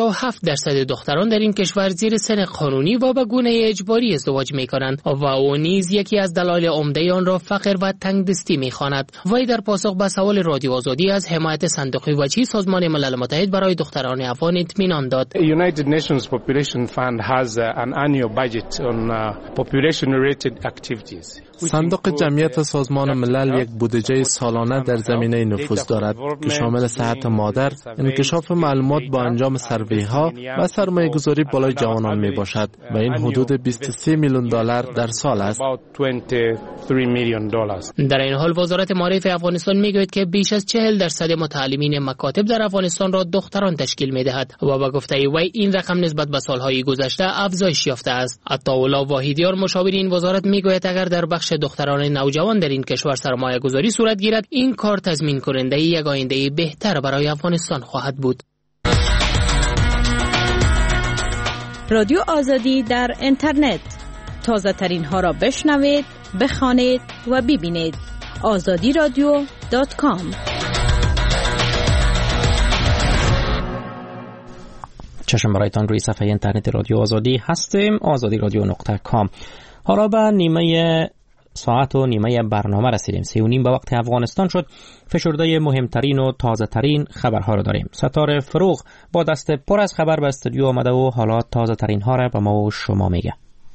57% دختران در این کشور زیر سن قانونی و به گونه اجباری ازدواج میکنند و او نیز یکی از دلایل عمده آن را فقر و تنگدستی میخواند. وی در پاسخ به سوال رادیو آزادی از حمایت صندوق وجهی سازمان ملل متحد برای دختران افغان اطمینان داد. United Nations Population Fund has an annual budget on population related activities. صندوق جمعیت سازمان ملل یک بودجه سالانه در زمینه نفوذ دارد که شامل صحت مادر، انکشاف معلومات با انجام سروی‌ها و سرمایه‌گذاری بالای جوانان میباشد و این حدود 23 میلیون دلار در سال است. در این حال وزارت معارف افغانستان میگوید که بیش از 40% متعلمین مکاتب در افغانستان را دختران تشکیل میدهد و با گفته وی این رقم نسبت به سالهای گذشته افزایش یافته است. عطاالله واحدیار مشاور این وزارت میگوید اگر در بخش دختران نوجوان در این کشور سرمایه گذاری صورت گیرد این کار تضمین کننده یک آینده بهتر برای افغانستان خواهد بود. رادیو آزادی در اینترنت تازه ترین ها را بشنوید، بخوانید و ببینید. azadiradio.com. چشم برایتان روی صفحه اینترنت رادیو آزادی هستیم، azadiradio.com. حالا به نیمه ساعت و نیمه برنامه رسیدیم. 3:30 به وقت افغانستان شد. فشرده مهمترین و تازه ترین خبرها را داریم. ستاره فروغ با دست پر از خبر به استودیو آمده و حالا تازه ترین ها را به ما و شما میگه.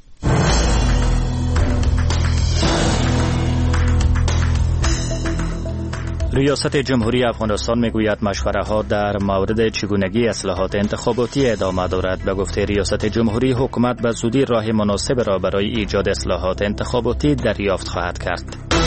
ریاست جمهوری افغانستان میگوید مشوره ها در مورد چگونگی اصلاحات انتخاباتی ادامه دارد. به گفته ریاست جمهوری، حکومت به زودی راه مناسب را برای ایجاد اصلاحات انتخاباتی دریافت خواهد کرد.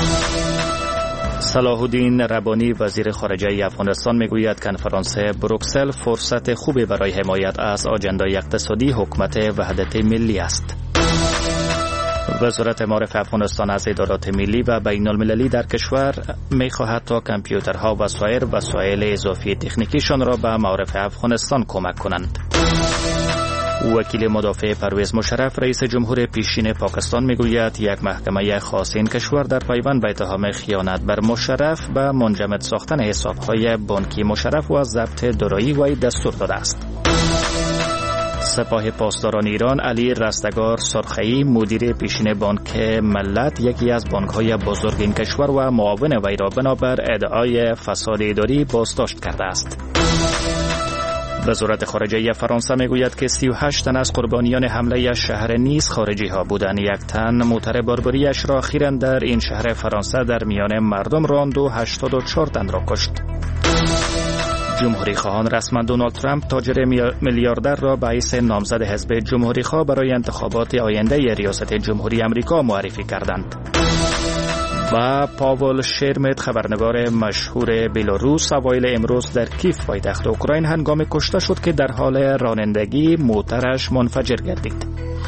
صلاح الدین ربانی وزیر خارجه افغانستان میگوید کنفرانس بروکسل فرصت خوبی برای حمایت از آجندای اقتصادی حکومت وحدت ملی است. وزارت معارف افغانستان از ادارات ملی و بین المللی در کشور می‌خواهد تا کامپیوترها و سایر وسایل اضافی تکنیکیشان را به معارف افغانستان کمک کنند. وکیل مدافع پرویز مشرف رئیس جمهور پیشین پاکستان میگوید یک محکمه خاص این کشور در پیوند به اتهام خیانت بر مشرف به منجمد ساختن حساب‌های بانکی مشرف و ضبط دارایی وی دستور داده است. سپاه پاسداران ایران علی رستگار سرخی مدیر پیشین بانک ملت، یکی از بانک‌های بزرگ این کشور و معاون وی را بنابر ادعای فساد اداری بازداشت کرده است. وزارت خارجه فرانسه میگوید که 38 تن از قربانیان حمله شهر نیس خارجی ها بودند. یک تن موتر باربریش را اخیراً در این شهر فرانسه در میان مردم راند و 84 تن را کشت. جمهوری خواهان رسما دونالد ترامپ تاجر میلیاردر را به حیث نامزد حزب جمهوری خواه برای انتخابات آینده ریاست جمهوری آمریکا معرفی کردند. و پاول شرمت خبرنگار مشهور بلاروس اوایل امروز در کیف پایتخت اوکراین هنگام کشته شد که در حال رانندگی موترش منفجر گردید.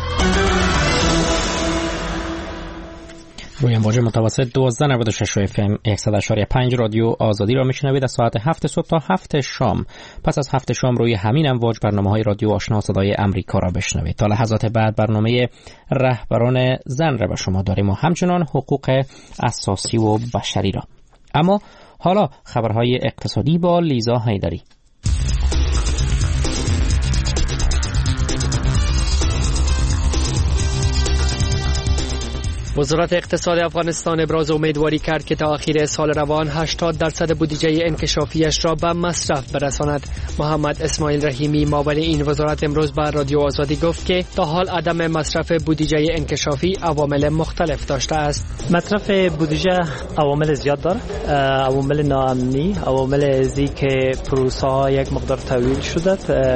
روی امواج متوسط 1296 FM 100.5 رادیو آزادی را میشنوید از ساعت 7 صبح تا 7 شام. پس از 7 شام روی همین امواج برنامه‌های رادیو آشنا صدای امریکا را بشنوید. تا لحظات بعد برنامه رهبران زن را به شما داریم و همچنان حقوق اساسی و بشری را. اما حالا خبرهای اقتصادی با لیزا حیدری. وزارت اقتصاد افغانستان ابراز امیدواری کرد که تا آخر سال روان 80% بودجه انکشافیش را به مصرف برساند. محمد اسماعیل رحیمی معاون این وزارت امروز به رادیو آزادی گفت که تا حال عدم مصرف بودجه انکشافی عوامل مختلف داشته است. مصرف بودجه عوامل زیاد داره، عوامل ناامنی، عوامل ازی که پروسه ها یک مقدار طویل شده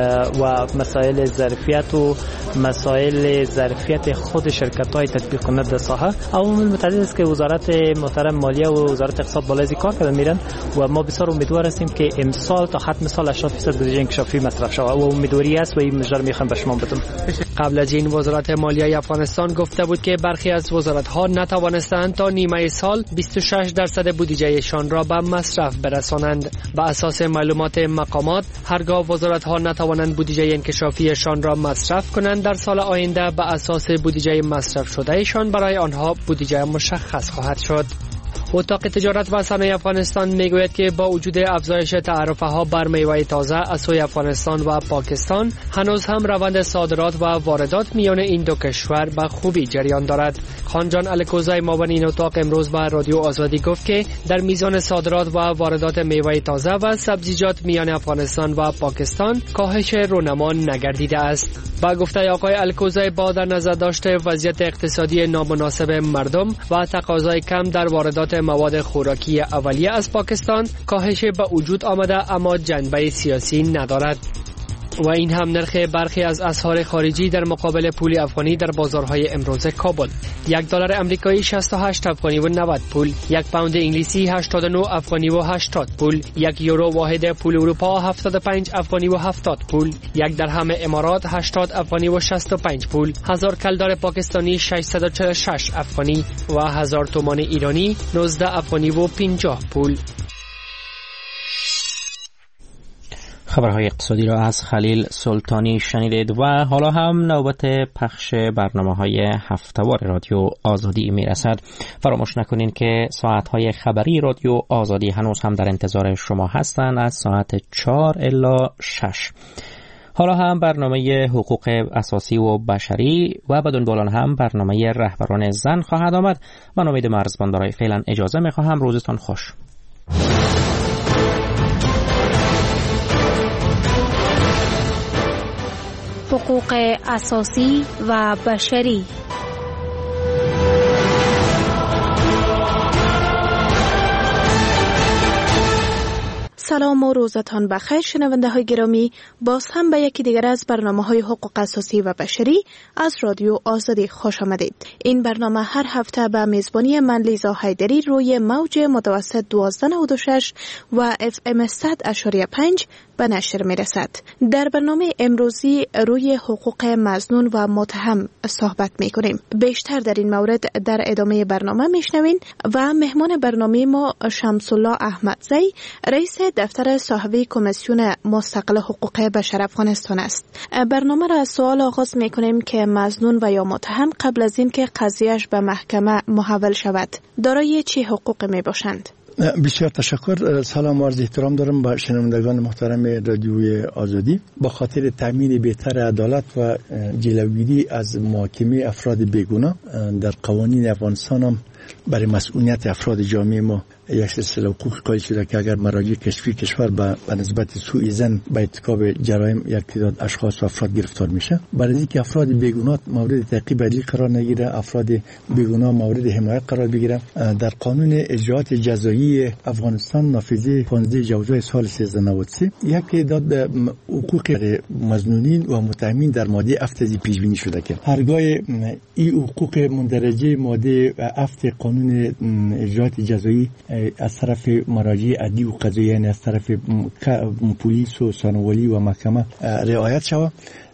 و مسائل ظرفیت و مسائل ظرفیت خود شرکت های تطبیق کننده ساحه. عوامل متعدد است که وزارت محترم مالیه و وزارت اقتصاد بالای کار کردن میرن و ما بسیار امیدوار هستیم که امسال تا ختم سال 80% بودجه انکشافی مصرف شود و امیدواری است و این مجدد میخوام به شما بدم. قبل از این وزارت مالیه افغانستان گفته بود که برخی از وزارت ها نتوانستند تا نیمه سال 26% بودجهشان را به مصرف برسانند. با اساس معلومات مقامات هرگاه وزارت ها نتوانند بودجه انکشافیشان را مصرف کنند در سال آینده به اساس بودجه مصرف شدهشان برای آنها بودجه مشخص خواهد شد. اتاق تجارت و صنایع افغانستان میگوید که با وجود افزایش تعرفه ها بر میوه تازه از سوی افغانستان و پاکستان هنوز هم روند صادرات و واردات میان این دو کشور به خوبی جریان دارد. خانجان الکوزای معاون این اتاق امروز به رادیو آزادی گفت که در میزان صادرات و واردات میوه تازه و سبزیجات میان افغانستان و پاکستان کاهش رونما نگردیده است. با گفته آقای الکوزای با در نظر داشته وضعیت اقتصادی نامناسب مردم و تقاضای کم در واردات مواد خوراکی اولیه از پاکستان کاهش به وجود آمده اما جنبه سیاسی ندارد. و این هم نرخ برخی از اسعار خارجی در مقابل پول افغانی در بازارهای امروز کابل: $1 امریکایی 68 افغانی و 90 پول، 1 پوند انگلیسی 89 افغانی و 80 پول، 1 یورو واحد پول اروپا 75 افغانی و 70 پول، 1 درهم امارات 80 افغانی و 65 پول، 1000 کلدار پاکستانی 646 افغانی و 1000 تومان ایرانی 19 افغانی و 50 پول. خبرهای اقتصادی را از خلیل سلطانی شنیدید و حالا هم نوبت پخش برنامه‌های هفته‌وار رادیو آزادی میرسد. فراموش نکنین که ساعت‌های خبری رادیو آزادی هنوز هم در انتظار شما هستند از ساعت 4 الی 6. حالا هم برنامه حقوق اساسی و بشری و بدون بولان هم برنامه رهبران زن خواهد آمد. من امید مرزبان برای فعلا اجازه می‌خواهم. روزتان خوش. حقوق اساسی و بشری. سلام و روزتان بخیر شنونده های گرامی، باز هم به یکی دیگر از برنامه های حقوق اساسی و بشری از رادیو آزادی خوش آمدید. این برنامه هر هفته به میزبانی من لیزا حیدری روی موج متوسط 1296 و FM 100.5 به نشر می رسد. در برنامه امروزی روی حقوق مظنون و متهم صحبت می کنیم. بیشتر در این مورد در ادامه برنامه می شنوین و مهمان برنامه ما شمس الله احمدزی، رئیس دفتر صاحب کمیسیون مستقل حقوق بشر افغانستان است. برنامه را از سوال آغاز می کنیم که مظنون و یا متهم قبل از این که قضیهش به محکمه محول شود دارای چه حقوق می باشند؟ بسیار تشکر. سلام و عرض احترام دارم به شنوندگان محترم رادیوی آزادی. با خاطر تامین بهتر عدالت و جلوگیری از محاکمه افراد بیگناه در قوانین افغانستان هم برای مسئولیت افراد جامعه ما یک سلسله حقوق قائل شده که اگر مراجع کشفی کشور به نسبت سوء ظن به ارتکاب جرایم یک تعداد اشخاص و افراد گرفتار میشه، برای اینکه افراد بیگناه مورد تعقیب عدلی قرار نگیره، افراد بیگناه مورد حمایت قرار بگیره، در قانون اجراءات جزایی افغانستان نافذه 15 جوزای سال 1393 یک تعداد حقوق مظنونین و متهمین در ماده 7 پیش بینی شده که هرگاه این حقوق مندرجه ماده 7 قانون اجراءات جزایی از طرف مراجع عدلی و قضایی، یعنی از طرف پلیس و ثانویه و محکمه رعایت شود،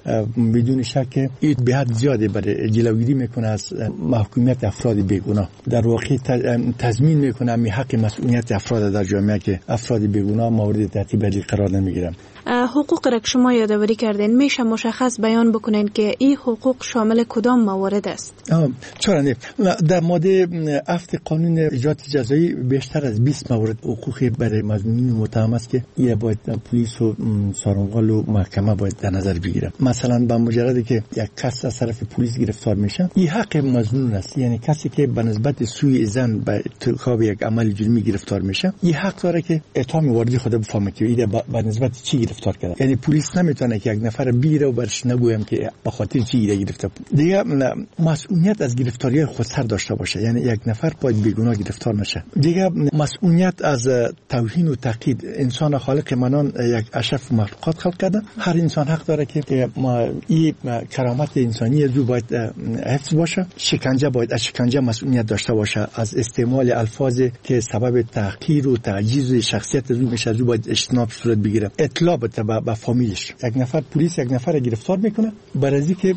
بدون شک این به حد زیاده برای جلوگیری میکنه از محکومیت افراد بیگناه. در واقع تضمین میکنه می حق مسئولیت افراد در جامعه که افراد بیگناه مورد تعقیب عدلی قرار نمیگیرن. حقوق را که شما یادآوری کردین میشه مشخص بیان بکنین که این حقوق شامل کدام موارد است؟ چرا نه؟ در ماده 7 قانون اجراءات جزایی بیشتر از 20 مورد حقوقی برای مظنونین متهم است که این باید پلیس و سارنوال و محکمه باید در نظر بگیره. مثلا با مجردی که یک کس از طرف پلیس گرفتار میشه، این حق مظنون است، یعنی کسی که به نسبت سوء ظن به ارتکاب یک عمل جرمی گرفتار میشه، این حق داره که اتهام واردی خود بفهمه که این به نسبت چی گرفتار کرده. یعنی پلیس نمیتونه که یک نفر بگیره و برش نگویم که به خاطر چی گرفته. دیگه مسئولیت از گرفتاری خودسر داشته باشه، یعنی یک نفر باید بیگناه گرفتار نشه. دیگه مسئولیت از توهین و تهدید. انسان خالق منان یک اشرف مخلوقات خلق کرده، هر انسان حق داره که این کرامت انسانی رو باید حفظ باشه. شکنجه باید از شکنجه مسئولیت داشته باشه، از استعمال الفاظ که سبب تحقیر و تعجیز شخصیت رو میشه از رو باید اجتناب صورت بگیره. اطلاع به فامیلش. یک نفر پلیس یک نفر گرفتار میکنه برای اینکه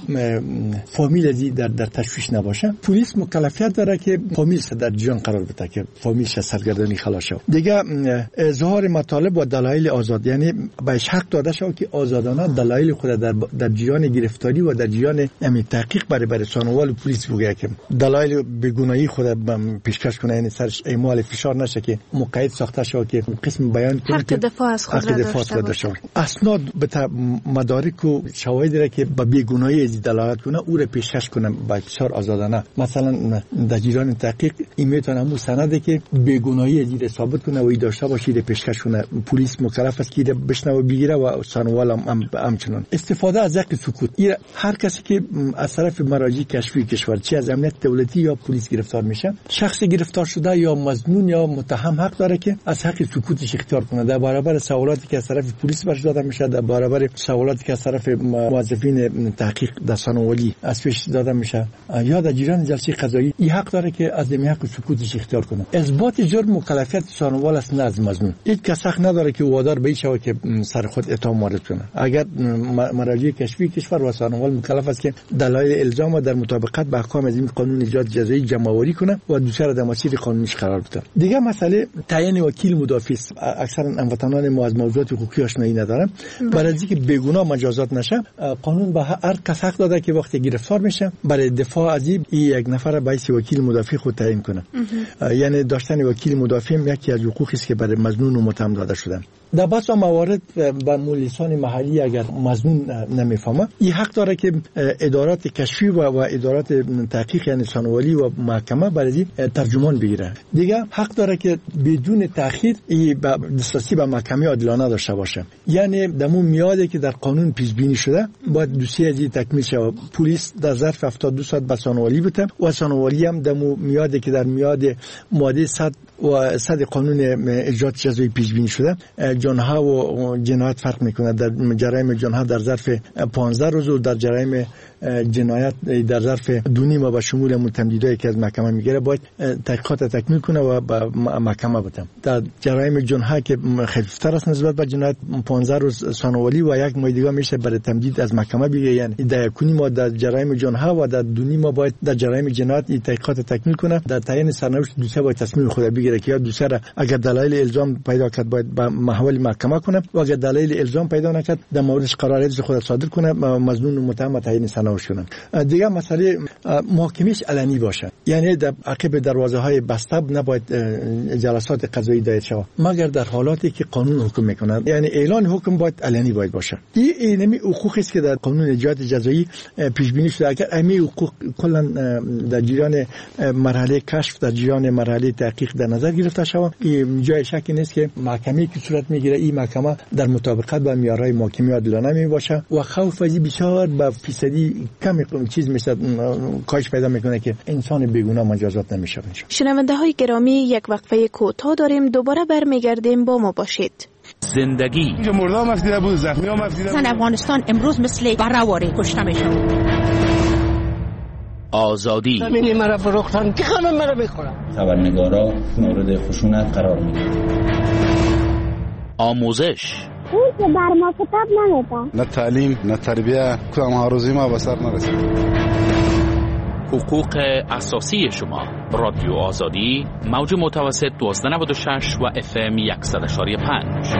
فامیل ازی در تشویش نباشه، پلیس مکلفیت داره که فامیلش در جریان قرار بده که فامیلش سرگردانی خلاص شه. دیگه اظهار مطالب و دلایل آزاد، یعنی بهش حق داده شود که آزادانه دلایل خود در جریان گرفتاری و در جریان تحقیق برای سانوال پلیس بگه که دلایل بیگناهی خود پیشکش کنه، یعنی سرش اعمال فشار نشه که مقید ساخته شود که قسم بیان کنه حق دفاع از خود را داشته باشه. اسناد به مدارک و شواهد را که به بیگناهی از دلالت کنه او را پیشکش کنه با فشار آزادانه. مثلا در جریان تحقیق این میتونه همون سنده که بیگناهی از را ثابت کنه و این داشته باشه را پیشکش کنه. پلیس مکلف است که بشنوه بگیره و سانوال همچنان. استفاده از حق سکوت، هر کسی که از طرف مراجع کشفی کشور چه از امنیت دولتی یا پلیس گرفتار میشه، شخص گرفتار شده یا مظنون یا متهم حق داره که از حق سکوتش اختیار کنه در برابر سوالاتی که از طرف پلیس برش داده میشه، در برابر سوالاتی که از طرف موظفین تحقیق در ثانویه از پیش داده میشه یا در جریان جلسه قضایی، این حق داره که از حق سکوتش اختیار کنه. اثبات جرم مکلفیت ثانویه است، نه از مظنون. هیچ کس حق نداره که وادار به شود که سر خود اتهام وارد کنه. اگر مراجع کشفی کشور و ثانویه مکلف است که دلایل الزام در مطابقت با احکام از این قانون اجراءات جزایی جمع‌آوری کنه و دوسر در مسیر قانونیش قرار بده. دیگه مسئله تعیین وکیل مدافع است. اکثرا هموطنان ما از موضوعات حقوقی آشنا توانایی نداره. برای اینکه بیگناه مجازات نشه، قانون به هر کس حق داده که وقتی گرفتار میشه برای دفاع از این یک نفر به حیث وکیل مدافع خود تعیین کنه. یعنی داشتن وکیل مدافع یکی از حقوقی است که برای مظنون و متهم داده شده. در بسیار موارد با مؤسسان محلی اگر مظنون نمیفهمه، این حق داره که ادارات کشفی و ادارات تحقیق یعنی ثانویه‌ای و محکمه برای ترجمان بگیره. دیگه حق داره که بدون تأخیر دسترسی به محکمه عادلانه داشته باشه. یعنی دمو میاده که در قانون پیش بینی شده باید دوسیه ازی تکمیل شه. پلیس در ظرف 72 ساعت به ثانویه‌ای بده و ثانویه‌ای هم دمو میاده که در میاد ماده 100 و 100 قانون اجرات جزایی پیش بینی شده. جنحه و جنایت فرق میکنه. در جرایم جنحه در ظرف 15 روز و در جرایم جنایت در ظرف 2 ماه به شمول متمدیدایی که از محکمه میگیره باید تحقیقات تکمیل کنه و به محکمه بده. در جرایم جنحه که خفیفتر است نسبت به جنایت 15 روز ثانویه‌ای و 1 ماه دیگه میشه برای تمدید از محکمه بگیره. یعنی در 1 ماه در جرایم جنحه و در 2 ماه باید در جرایم جنایت تحقیقات تکمیل کنه. در تعیین سرنوشت دوسیه باید تصمیم خود بگیره که یا دوسیه را اگر دلایل الزام پیدا کرد باید به محول محکمه کنه و اگر دلایل الزام پیدا نکرد در موردش قرارش خود صادر کنه، مظنون و متهم تعیین سرنوشت کنه. دیگه مسئله محاکمهش علنی باشه. یعنی در عقب دروازه‌های بسته نباید جلسات قضایی دایر شود مگر در حالاتی که قانون حکم میکنه. یعنی اعلان حکم باید علنی باید باشه. این حقوقی است که در قانون اجرات جزایی پیش بینی شده. اگر همین حقوق کلا در جریان مرحله کشف در جریان مرحله تحقیق در نظر گرفته شود، جای شکی نیست که محکمه‌ای که صورت میگیره این محکمه در مطابقت با معیارهای محاکمه عادلانه می باشه و خوف از بسیار به فیصدی کم چیز میشه کاهش پیدا میکنه که انسان بیگناه مجازات نمیشه. شنونده‌های گرامی، یک وقفه کوتاه داریم، دوباره برمیگردیم، با ما باشید. زندگی اینجا مردم مفیده بود، زخمی ها مفیده بود. افغانستان امروز مثل برهواره کشته میشه. آزادی زمینی مرا فروختن که خانم مرا بخورم. خبرنگارا مورد خشونت قرار میگیرن. آموزش اون که بر ما کتاب نمیده. نه تعلیم نه تربیه، کدام هاروزی ما به سر نرسید. حقوق اساسی شما. رادیو آزادی، موج متوسط 1296 و FM 100.5.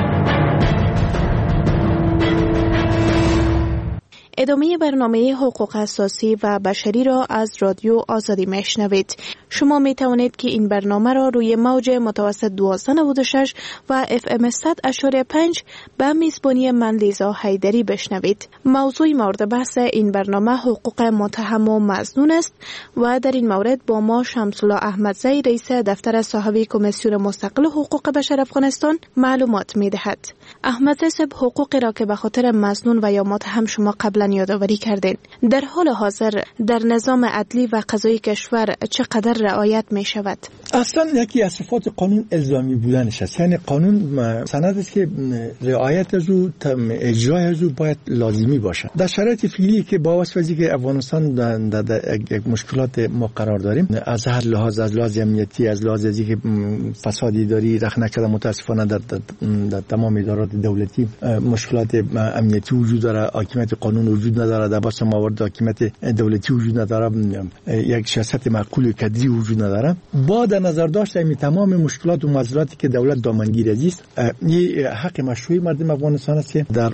ادامه برنامه حقوق اساسی و بشری را از رادیو آزادی میشنوید. شما می توانید که این برنامه را روی موج متوسط 1296 و FM 100.5 به میزبانی من لیزا حیدری بشنوید. موضوع مورد بحث این برنامه حقوق متهم و مظنون است و در این مورد با ما شمس الله احمدزی رئیس دفتر صاحب کمیسیون مستقل حقوق بشر افغانستان معلومات می دهد. احمدزی صاحب، حقوقی را که به خاطر مظنون و یا متهم شما قبلا یادآوری کردین، در حال حاضر در نظام عدلی و قضایی کشور چقدر رعایت می شود؟ اصلا یکی از صفات قانون الزامی بودنش است. یعنی قانون سند است که رعایت از او اجرای از او باید لازمی باشه. در شرایط فعلی که با واسطه که افغانستان در یک مشکلات ما قرار داریم، از هر لحاظ، از لحاظ امنیتی، از لحاظ ازی که فساد اداری رخ نکرده، متاسفانه در تمام ادارات دولتی مشکلات امنیتی وجود داره، حاکمیت قانون وجود نداره، در بخش موارد حاکمیت دولتی وجود نداره، یک سیاست معقول و کدری وجود نداره. با در نظر داشت این تمام مشکلات و معضلاتی که دولت دامنگیر است، این حق مشروعی مردم افغانستان است که در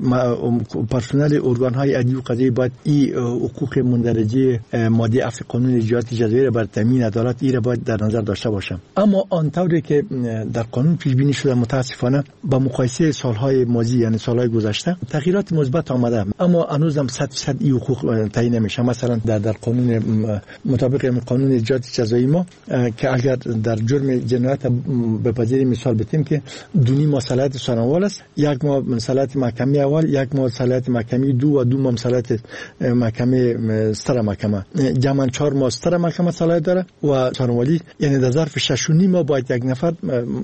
پرسنل ارگان‌های عدلی و قضایی باید این حقوق مندرجه ماده 7 قانون اجرات جزایی را بر تامین عدالت این را باید در نظر داشته باشم. اما آنطوری که در قانون پیش بینی شده، متاسفانه با مقایسه سالهای ماضی یعنی سالهای گذشته تغییرات مثبت آمده، اما هنوزم 100% این حقوق تعیین نمیشه. مثلا در قانون مطابق قانون اجرات جزایی ما که اگر در جرم جنایت بپذیریم، مثال بتیم که 2 ماه صلاحیت ثانویه است، 1 ماه صلاحیت محکمه اول، 1 ماه صلاحیت محکمه 2 و 2 ماه صلاحیت محکمه ستر محکمه، جمعاً 4 ماه ستر محکمه صلاحیت داره و ثانویه، یعنی در ظرف 6 ماه باید یک نفر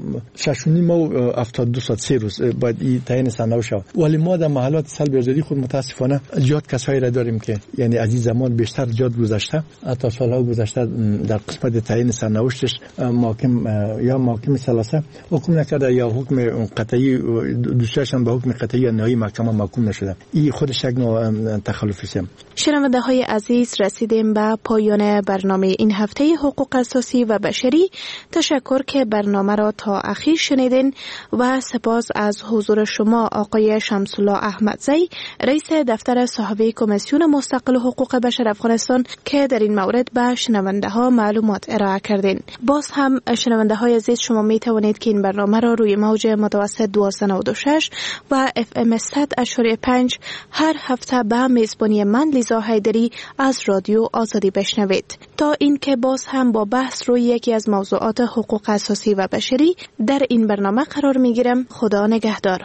6 ماه و 72 ساعت 3 روز باید این تعیین سرنوشت شود. ولی ما در محلات سلب آزادی خود متاسفانه زیاد کسایی را داریم که یعنی از این زمان بیشتر زیاد گذشته، حتی سالها گذشته در قسمت تعیین سرنوشتش محاکم ثلاثه حکم نکرده یا حکم قطعی، دوستاشون به حکم قطعی یا نهایی محکمه محکوم نشده. این خودش یک نوع تخلفی است. شنونده های عزیز، رسیدیم به پایان برنامه این هفته حقوق اساسی و بشری. تشکر که برنامه را تا اخیر شنیدین و سپاس از حضور شما آقای شمس الله احمدزی، رئیس دفتر صاحب کمیسیون مستقل حقوق بشر افغانستان که در این مورد به شنونده ها معلومات ارائه کردین. باز هم شنونده های عزیز، شما می توانید که این برنامه را روی موج متوسط 1296 و FM 100.5 هر هفته به میزبانی من لیزا حیدری از رادیو آزادی بشنوید. تا اینکه باز هم با بحث روی یکی از موضوعات حقوق اساسی و بشری در این برنامه قرار می گیرم. خدا نگهدار.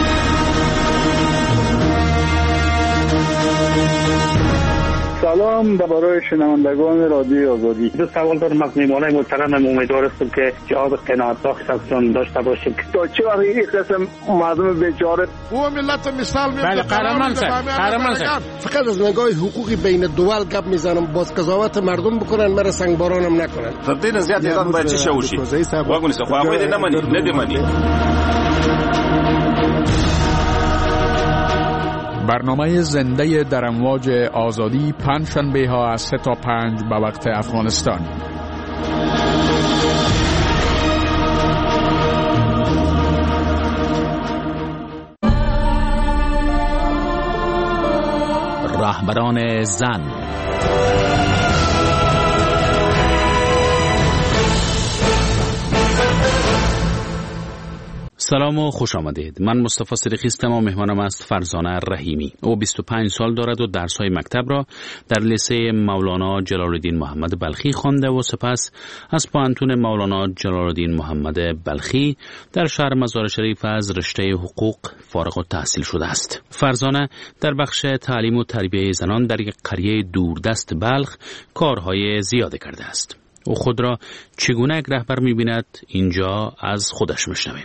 سلام برای شنوندگان رادیو آزادی. دو سوال دارم از میهمانان محترم. امیدوار هستم که جواب قناعت بخش ازشون داشته باشیم. تا چه وقت این قسم مردم بیچاره او ملت مثال میاد. بله قهرمان صاحب فقط از نگاه حقوقی بین دول گپ میزنم، باز قضاوت مردم بکنن، مرا سنگبارانم نکنن. تر دې زیات ایران باید چه شوشي واګونی څه خو هغه دې نه مني. برنامه زنده در امواج آزادی پنجشنبه ها از 3 تا 5 به وقت افغانستان. رهبران زن. سلام و خوش آمدید. من مصطفی صدیقی هستم و مهمانم است فرزانه رحیمی. او 25 سال دارد و درس‌های مکتب را در لیسه مولانا جلال الدین محمد بلخی خوانده و سپس از پوهنتون مولانا جلال الدین محمد بلخی در شهر مزار شریف از رشته حقوق فارغ التحصیل شده است. فرزانه در بخش تعلیم و تربیت زنان در یک قریه دوردست بلخ کارهای زیاده کرده است. او خود را چگونه یک رهبر می‌بیند اینجا از خودش می‌شنویم.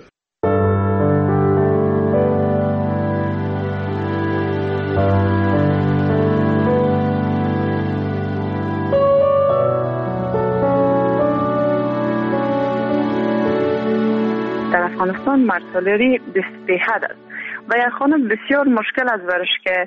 در افغانستان مرسالاری به‌حد است و یک خانم بسیار مشکل است برش که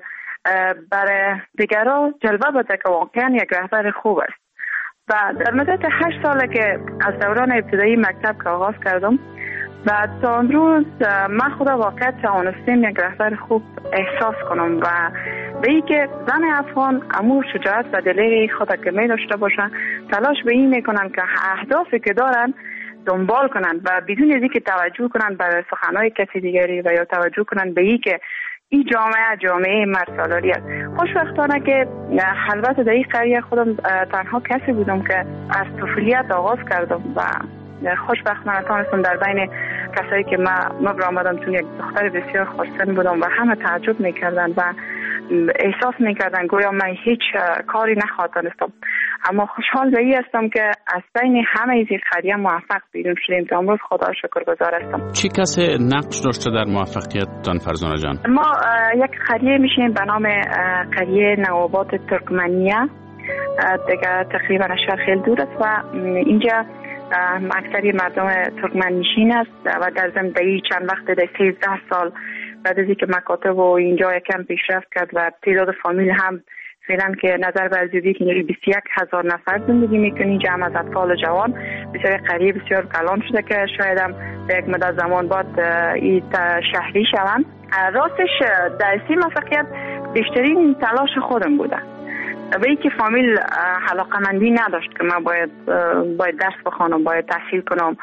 برای دیگران جلوه بده که واقعا یک رهبر خوب است. و در مدت 8 ساله که از دوران ابتدایی مکتب که آغاز کردم و تا امروز من خدا واقعا توانستم یک رهبر خوب احساس کنم و به این که زن افغان امور شجاعت و دلیری خود که می داشته باشن، تلاش به این میکنن که اهدافی که دارن دنبال کنن و بدون از اینکه توجه کنن به سخنهای کسی دیگری و یا توجه کنن به این که این جامعه مرسالاری است. خوشبختانه که البته در این قریه خودم تنها کسی بودم که از طفولیت آغاز کردم و خوشبختانه تانستم در بین کسایی که ما برآمدم چون یک دختر بسیار خوش‌سن بودم و همه تعجب میکردن و احساس میکردن گویا من هیچ کاری نخواهدانستم. اما خوشحال به این هستم که از بین همه از این قریه موفق بیرون شدیم تا امروز خدا شکرگزار هستم. چی کسی نقش داشته در موفقیتتان فرزانه جان؟ ما یک قریه میشیم به نام قریه نوابات ترکمنیه، دیگه تقریبا شهر خیلی دور است و اینجا اکثری مردم ترکمن نشین است و در ضمن چند وقت در 13 سال بعد از اینکه مکاتب و اینجا یکم پیشرفت کرد و تعداد فامیل هم فعلا که نظر به ارزیابی که 21,000 نفر زندگی میکنی، جمع از اطفال و جوان، بسیار قریه بسیار کلان شده که شاید هم در یک مدت زمان بعد این شهری شوند. راستش در این موفقیت بیشترین تلاش خودم بوده. به اینکه فامیل علاقه‌مندی نداشت که من باید درس بخوانم، باید تحصیل کنم،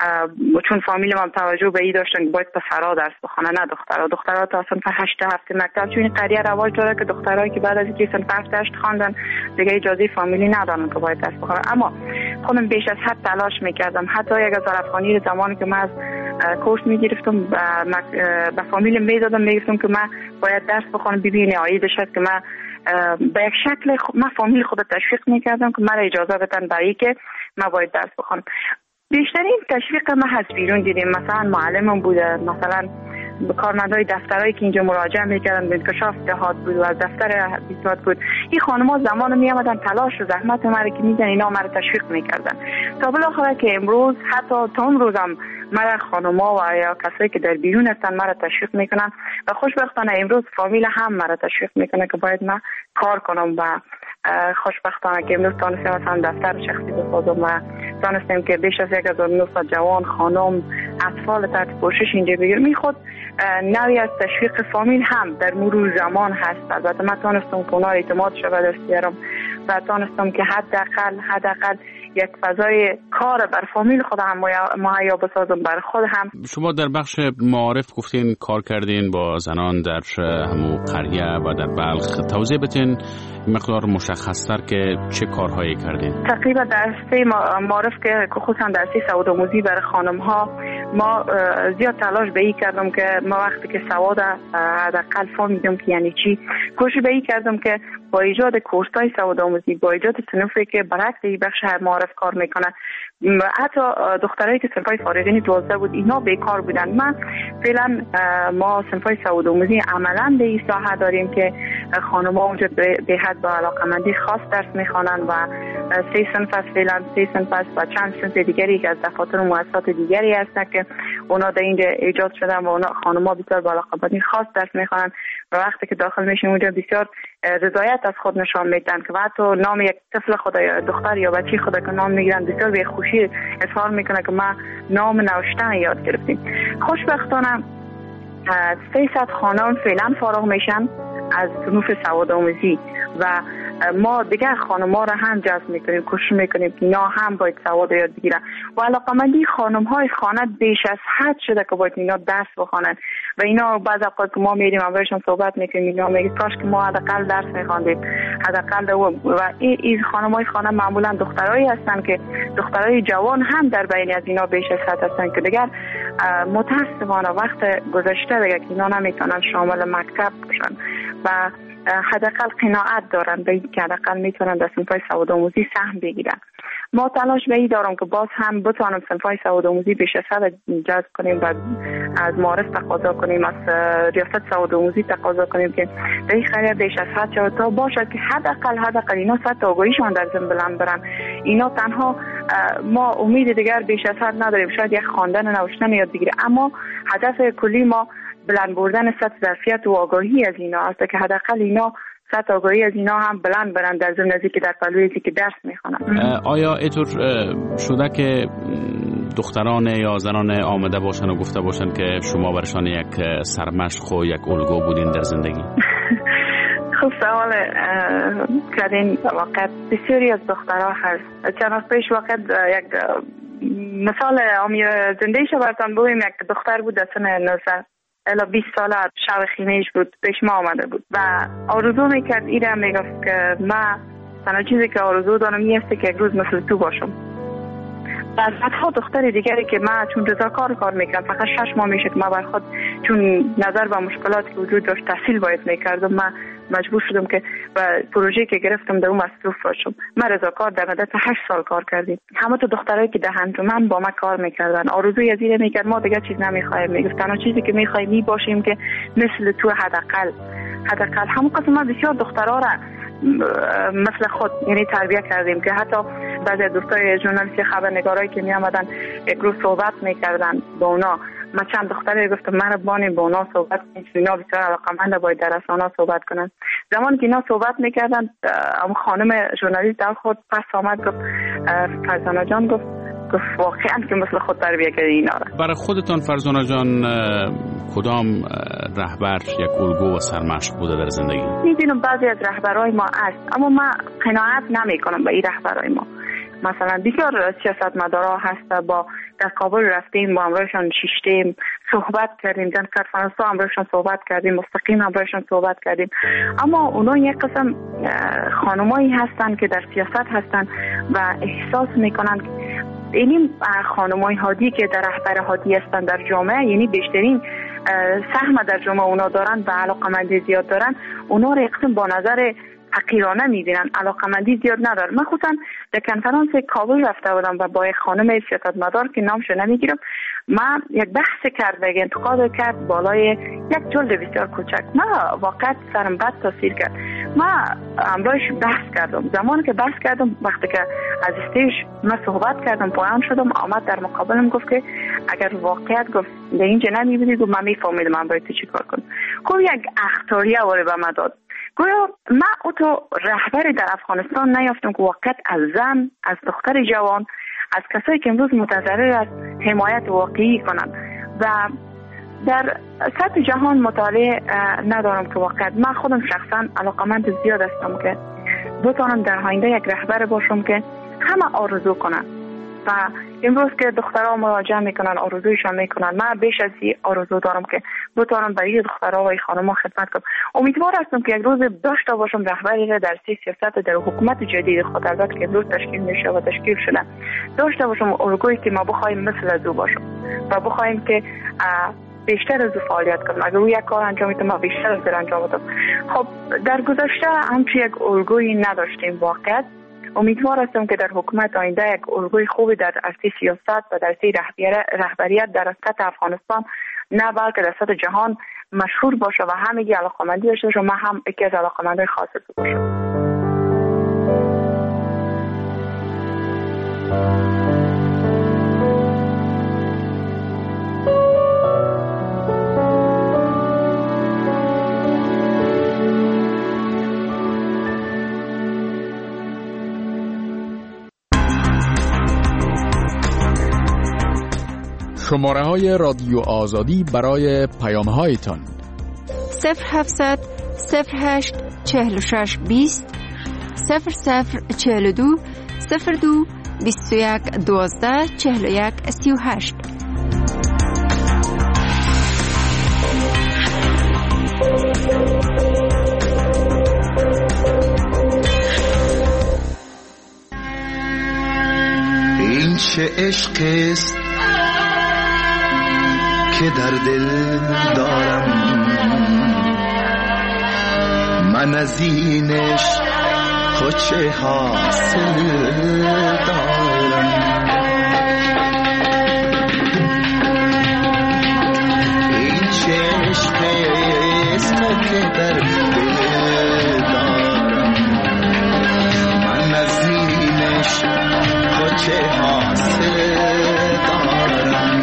چون فامیل من توجه به این داشتن که باید پسرها درس بخوانن نه دخترها. دخترها تا صنف 8 مکتب، چون این قریه رواج داره که دخترایی که بعد از اینکه صنف 8 خواندن دیگه اجازه فامیلی ندارن که باید درس بخونن. اما خودم بیش از حد تلاش میکردم. حتی 1000 افغانی زمانی که من از کورس میگرفتم به فامیل میگفتم که من باید درس بخونم، ببینی عایدش هست که من به یک شکل من فامیل خود تشویق میکردم که من اجازه بدن برای که من باید درس بخونم. بیشترین تشویق من از بیرون دیدیم. مثلا معلمم بوده، مثلا کارمندای دفترایی که اینجا مراجعه میکردن به انکشاف دهات بود و از دفتر بیسات بود، این خانم‌ها زمان میامدن تلاش و زحمت مرا که میدن اینا مرا تشویق میکردن تا بالاخره که امروز حتی تا اون روزم مرا خانم‌ها و یا کسایی که در بیرون هستن مرا تشویق میکنن و خوشبختانه امروز فامیل هم مرا تشویق میکنه که باید من کار کنم و خوشبختانه که امروز تانستیم مثلا دفتر شخصی بسازم و تانستیم که بیش از 1900 جوان خانم اطفال تحت پوشش اینجا بگیرم. این خود نوعی از تشویق فامیل هم در مرور زمان هست. البته من تانستم که اونا اعتماد شود دست بیارم و تانستم که حداقل یک فضای کار بر فامیل خود هم مهیا بسازم، بر خود هم. شما در بخش معارف گفتین کار کردین با زنان در همو قریه و در بلخ، توضیح بتین مقدار مشخص‌تر که چه کارهایی کردین؟ تقریبا در سه معارف که خصوصا در سوادآموزی برای خانم‌ها ما زیاد تلاش به این کردم که ما وقتی که سواد حداقل فهمیدم که یعنی چی، کوشش به این کردم که با ایجاد کورس‌های سوادآموزی، با ایجاد صنفی که برعکس این بخش معارف کار میکنه، حتی دخترایی که صنفای فارغین 12 بود اینا بیکار بودن. من فعلا ما صنفای سوادآموزی عملاً به این ساحه داریم که خانم‌ها اونجا به حد با علاقه‌مندی خاص درس میخوانن و 3 صنف است فعلا، 3 صنف است و چند صنف دیگری که از دفاتر و مؤسسات دیگری هستن که اونا در اینجا ایجاد شدن و اونا خانم‌ها بسیار با علاقه‌مندی خاص درس میخوانن و وقتی که داخل میشیم اونجا بسیار رضایت از خود نشان میدن که حتی نام یک طفل خود یا دختر یا بچی خود که نام میگیرن بسیار به خوشی اظهار میکنه که ما نام نوشتن یاد گرفتیم. خوشبختانه 300 خانم فعلا فارغ میشن از صنوف سوادآموزی و ما دیگر خانم‌ها را هم جذب میکنیم، کوشش میکنیم که اینا هم باید سواد یاد بگیرن و علاقه‌مندی خانم‌های خانه بیش از حد شده که باید اینا درس بخونن و اینا بعض اوقات که ما میریم اولشون صحبت میکنیم اینا میگه کاش که ما حداقل درس میخواندیم حداقل و این خانم‌های خانه معمولا دخترایی هستن که دخترای جوان هم در بین از اینا بیش از حد هستن که دیگر متأسفانه وقت گذشته دیگه که اینا نمیتونن شامل مکتب بشن و حداقل قناعت دارن به اینکه حداقل میتونن در صنفای سوادآموزی سهم بگیرن. ما تلاش به این دارم که باز هم بتونم صنفای سوادآموزی بیش از حد جذب کنیم و از معارف تقاضا کنیم، از ریاست سوادآموزی تقاضا کنیم که در این قضیه بیش از حد شود تا باشد که حداقل اینا سطح آگاهیشون در ذهن بلند برن. اینا تنها ما امید دیگر بیش از حد نداریم، شاید یک خواندن و نوشتن یاد بگیره، اما هدف کلی ما بلند بردن سطح ظرفیت و آگاهی از اینا است که حداقل اینا سطح آگاهی از اینا هم بلند برن در ضمن ازی که در پلوی ازی که درس میخوانن. آیا اینطور شده که دختران یا زنان آمده باشن و گفته باشن که شما برشان یک سرمشق و یک الگو بودین در زندگی؟ خب سوال کردین. واقعا بسیاری از دخترها هست. چند وقت پیش واقعا یک مثال زندگیش براتون بگویم. یک دختر بود در سن 19 الا 20 ساله شب خینه‌اش بود، پیش ما آمده بود و آرزو میکرد ایره میگفت که من تنها چیزی که آرزو دارم این است که یک روز مثل تو باشم. و از صدها دختر دیگری که من چون رضاکار میکردم فقط 6 ماه میشه که من بر خود چون نظر به مشکلاتی که وجود داشت تحصیل باید میکردم، من مجبور شدم که و پروژه‌ای که گرفتم در اون مصروف باشم. من رضاکار در مدت 8 سال کار کردیم. همه تو دخترایی که ده انجمن با من کار میکردن آرزوی از این میکرد ما دیگه چیز نمیخوایم. میگفت تنها چیزی که میخوایم می باشیم که مثل تو حداقل همون قسم ما بسیار دخترها را مثل خود یعنی تربیت کردیم که حتی بعضی دوستای ژورنالیست خبرنگارایی که می آمدن یک روز صحبت میکردن با اونا، من چند دختری گفتم من بانیم با اونا صحبت کنیم، اینا بسیار علاقه‌مند باید در رسانه‌ها صحبت کنن. زمانی که اینا صحبت میکردن اون خانم ژورنالیست در خود پس آمد گفت فرزانه جان گفت واقعا که مثل خود تربیت کردی اینا را. برای خودتان فرزانه جان کدام رهبر یک الگو و سرمشق بوده در زندگی؟ می‌بینم بعضی از رهبرای ما است اما من قناعت نمی‌کنم به این رهبرای ما. مثلا بسیار سیاستمدارا هست با در کابل رفتیم با همراهشان شیشتیم صحبت کردیم، در کنفرانس‌ها همراهشان صحبت کردیم، مستقیم همراهشان صحبت کردیم، اما اونا یک قسم خانمایی هستن که در سیاست هستن و احساس میکنن این خانمای هادی که در رهبر هادی هستن در جامعه یعنی بیشترین سهم در جامعه اونا دارن و علاقه‌مندی زیاد دارن، اونا رو یک قسم با نظر حقیرانه می‌بینن، علاقه‌مندی زیاد ندارن. من خودم در کنفرانس کابل رفته بودم و با یک خانم سیاستمدار که نامشو نمیگیرم، من یک بحث کرد و یک انتقاد کرد بالای یک جلد بسیار کوچک. من واقعا سرم بد تاثیر کرد. من امروز بحث کردم. زمانی که بحث کردم، وقتی که از استیج من صحبت کردم، پایان شدم، آمد در مقابلم گفت که اگر واقعیت گفت در اینجا نمی‌بودی، گفت من میفهمیدم من باید چی کار کنم. خب یک اخطاریه وارد به من داد. گویا من او تو رهبری در افغانستان نیافتم که واقعیت از زن، از دختر جوان، از کسایی که امروز متضرر از حمایت واقعی کنند و در سطح جهان مطالعه ندارم که واقعیت من خودم شخصا علاقمند زیاد هستم که بتونم در آینده یک رهبر باشم که همه آرزو کنن و امروز که دخترها مراجعه میکنن آرزویشان میکنن، من بیش از این آرزو دارم که بتونم برای دخترها و خانم‌ها خدمت کنم. امیدوار هستم که یک روز داشته باشم رهبری در سیاست در حکومت جدید خود، البته که امروز تشکیل میشه و تشکیل شده، داشته باشم الگویی که ما بخوایم مثل از او باشم و بخوایم که بیشتر از او فعالیت کنم. اگر او یک کار انجام میده ما بیشتر از او انجام بدم. خب در گذشته همچین یک الگویی نداشتیم. واقعا امیدوار هستم که در حکومت آینده یک الگوی خوبی در عرصه سیاست و در عرصه رهبریت در سطح افغانستان نه بلکه در سطح جهان مشهور باشه و همگی علاقه‌مندی داشته باشه. من هم یکی از علاقه‌مندای خاص باشم. شماره های رادیو آزادی برای پیام هایتان 0700 08 46 20 0042 02 21 12 41 38. این چه عشق است که در دل دارم، من از اینش خود چه حاصل دارم. این چه عشق است که در دل دارم، من از اینش خود چه حاصل دارم.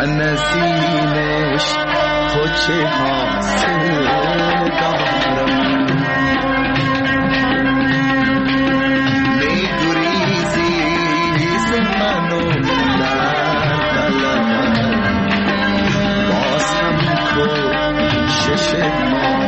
من از اینش خود چه حاصل دارم میگریزی ز منو در طلب باز هم کوشش ما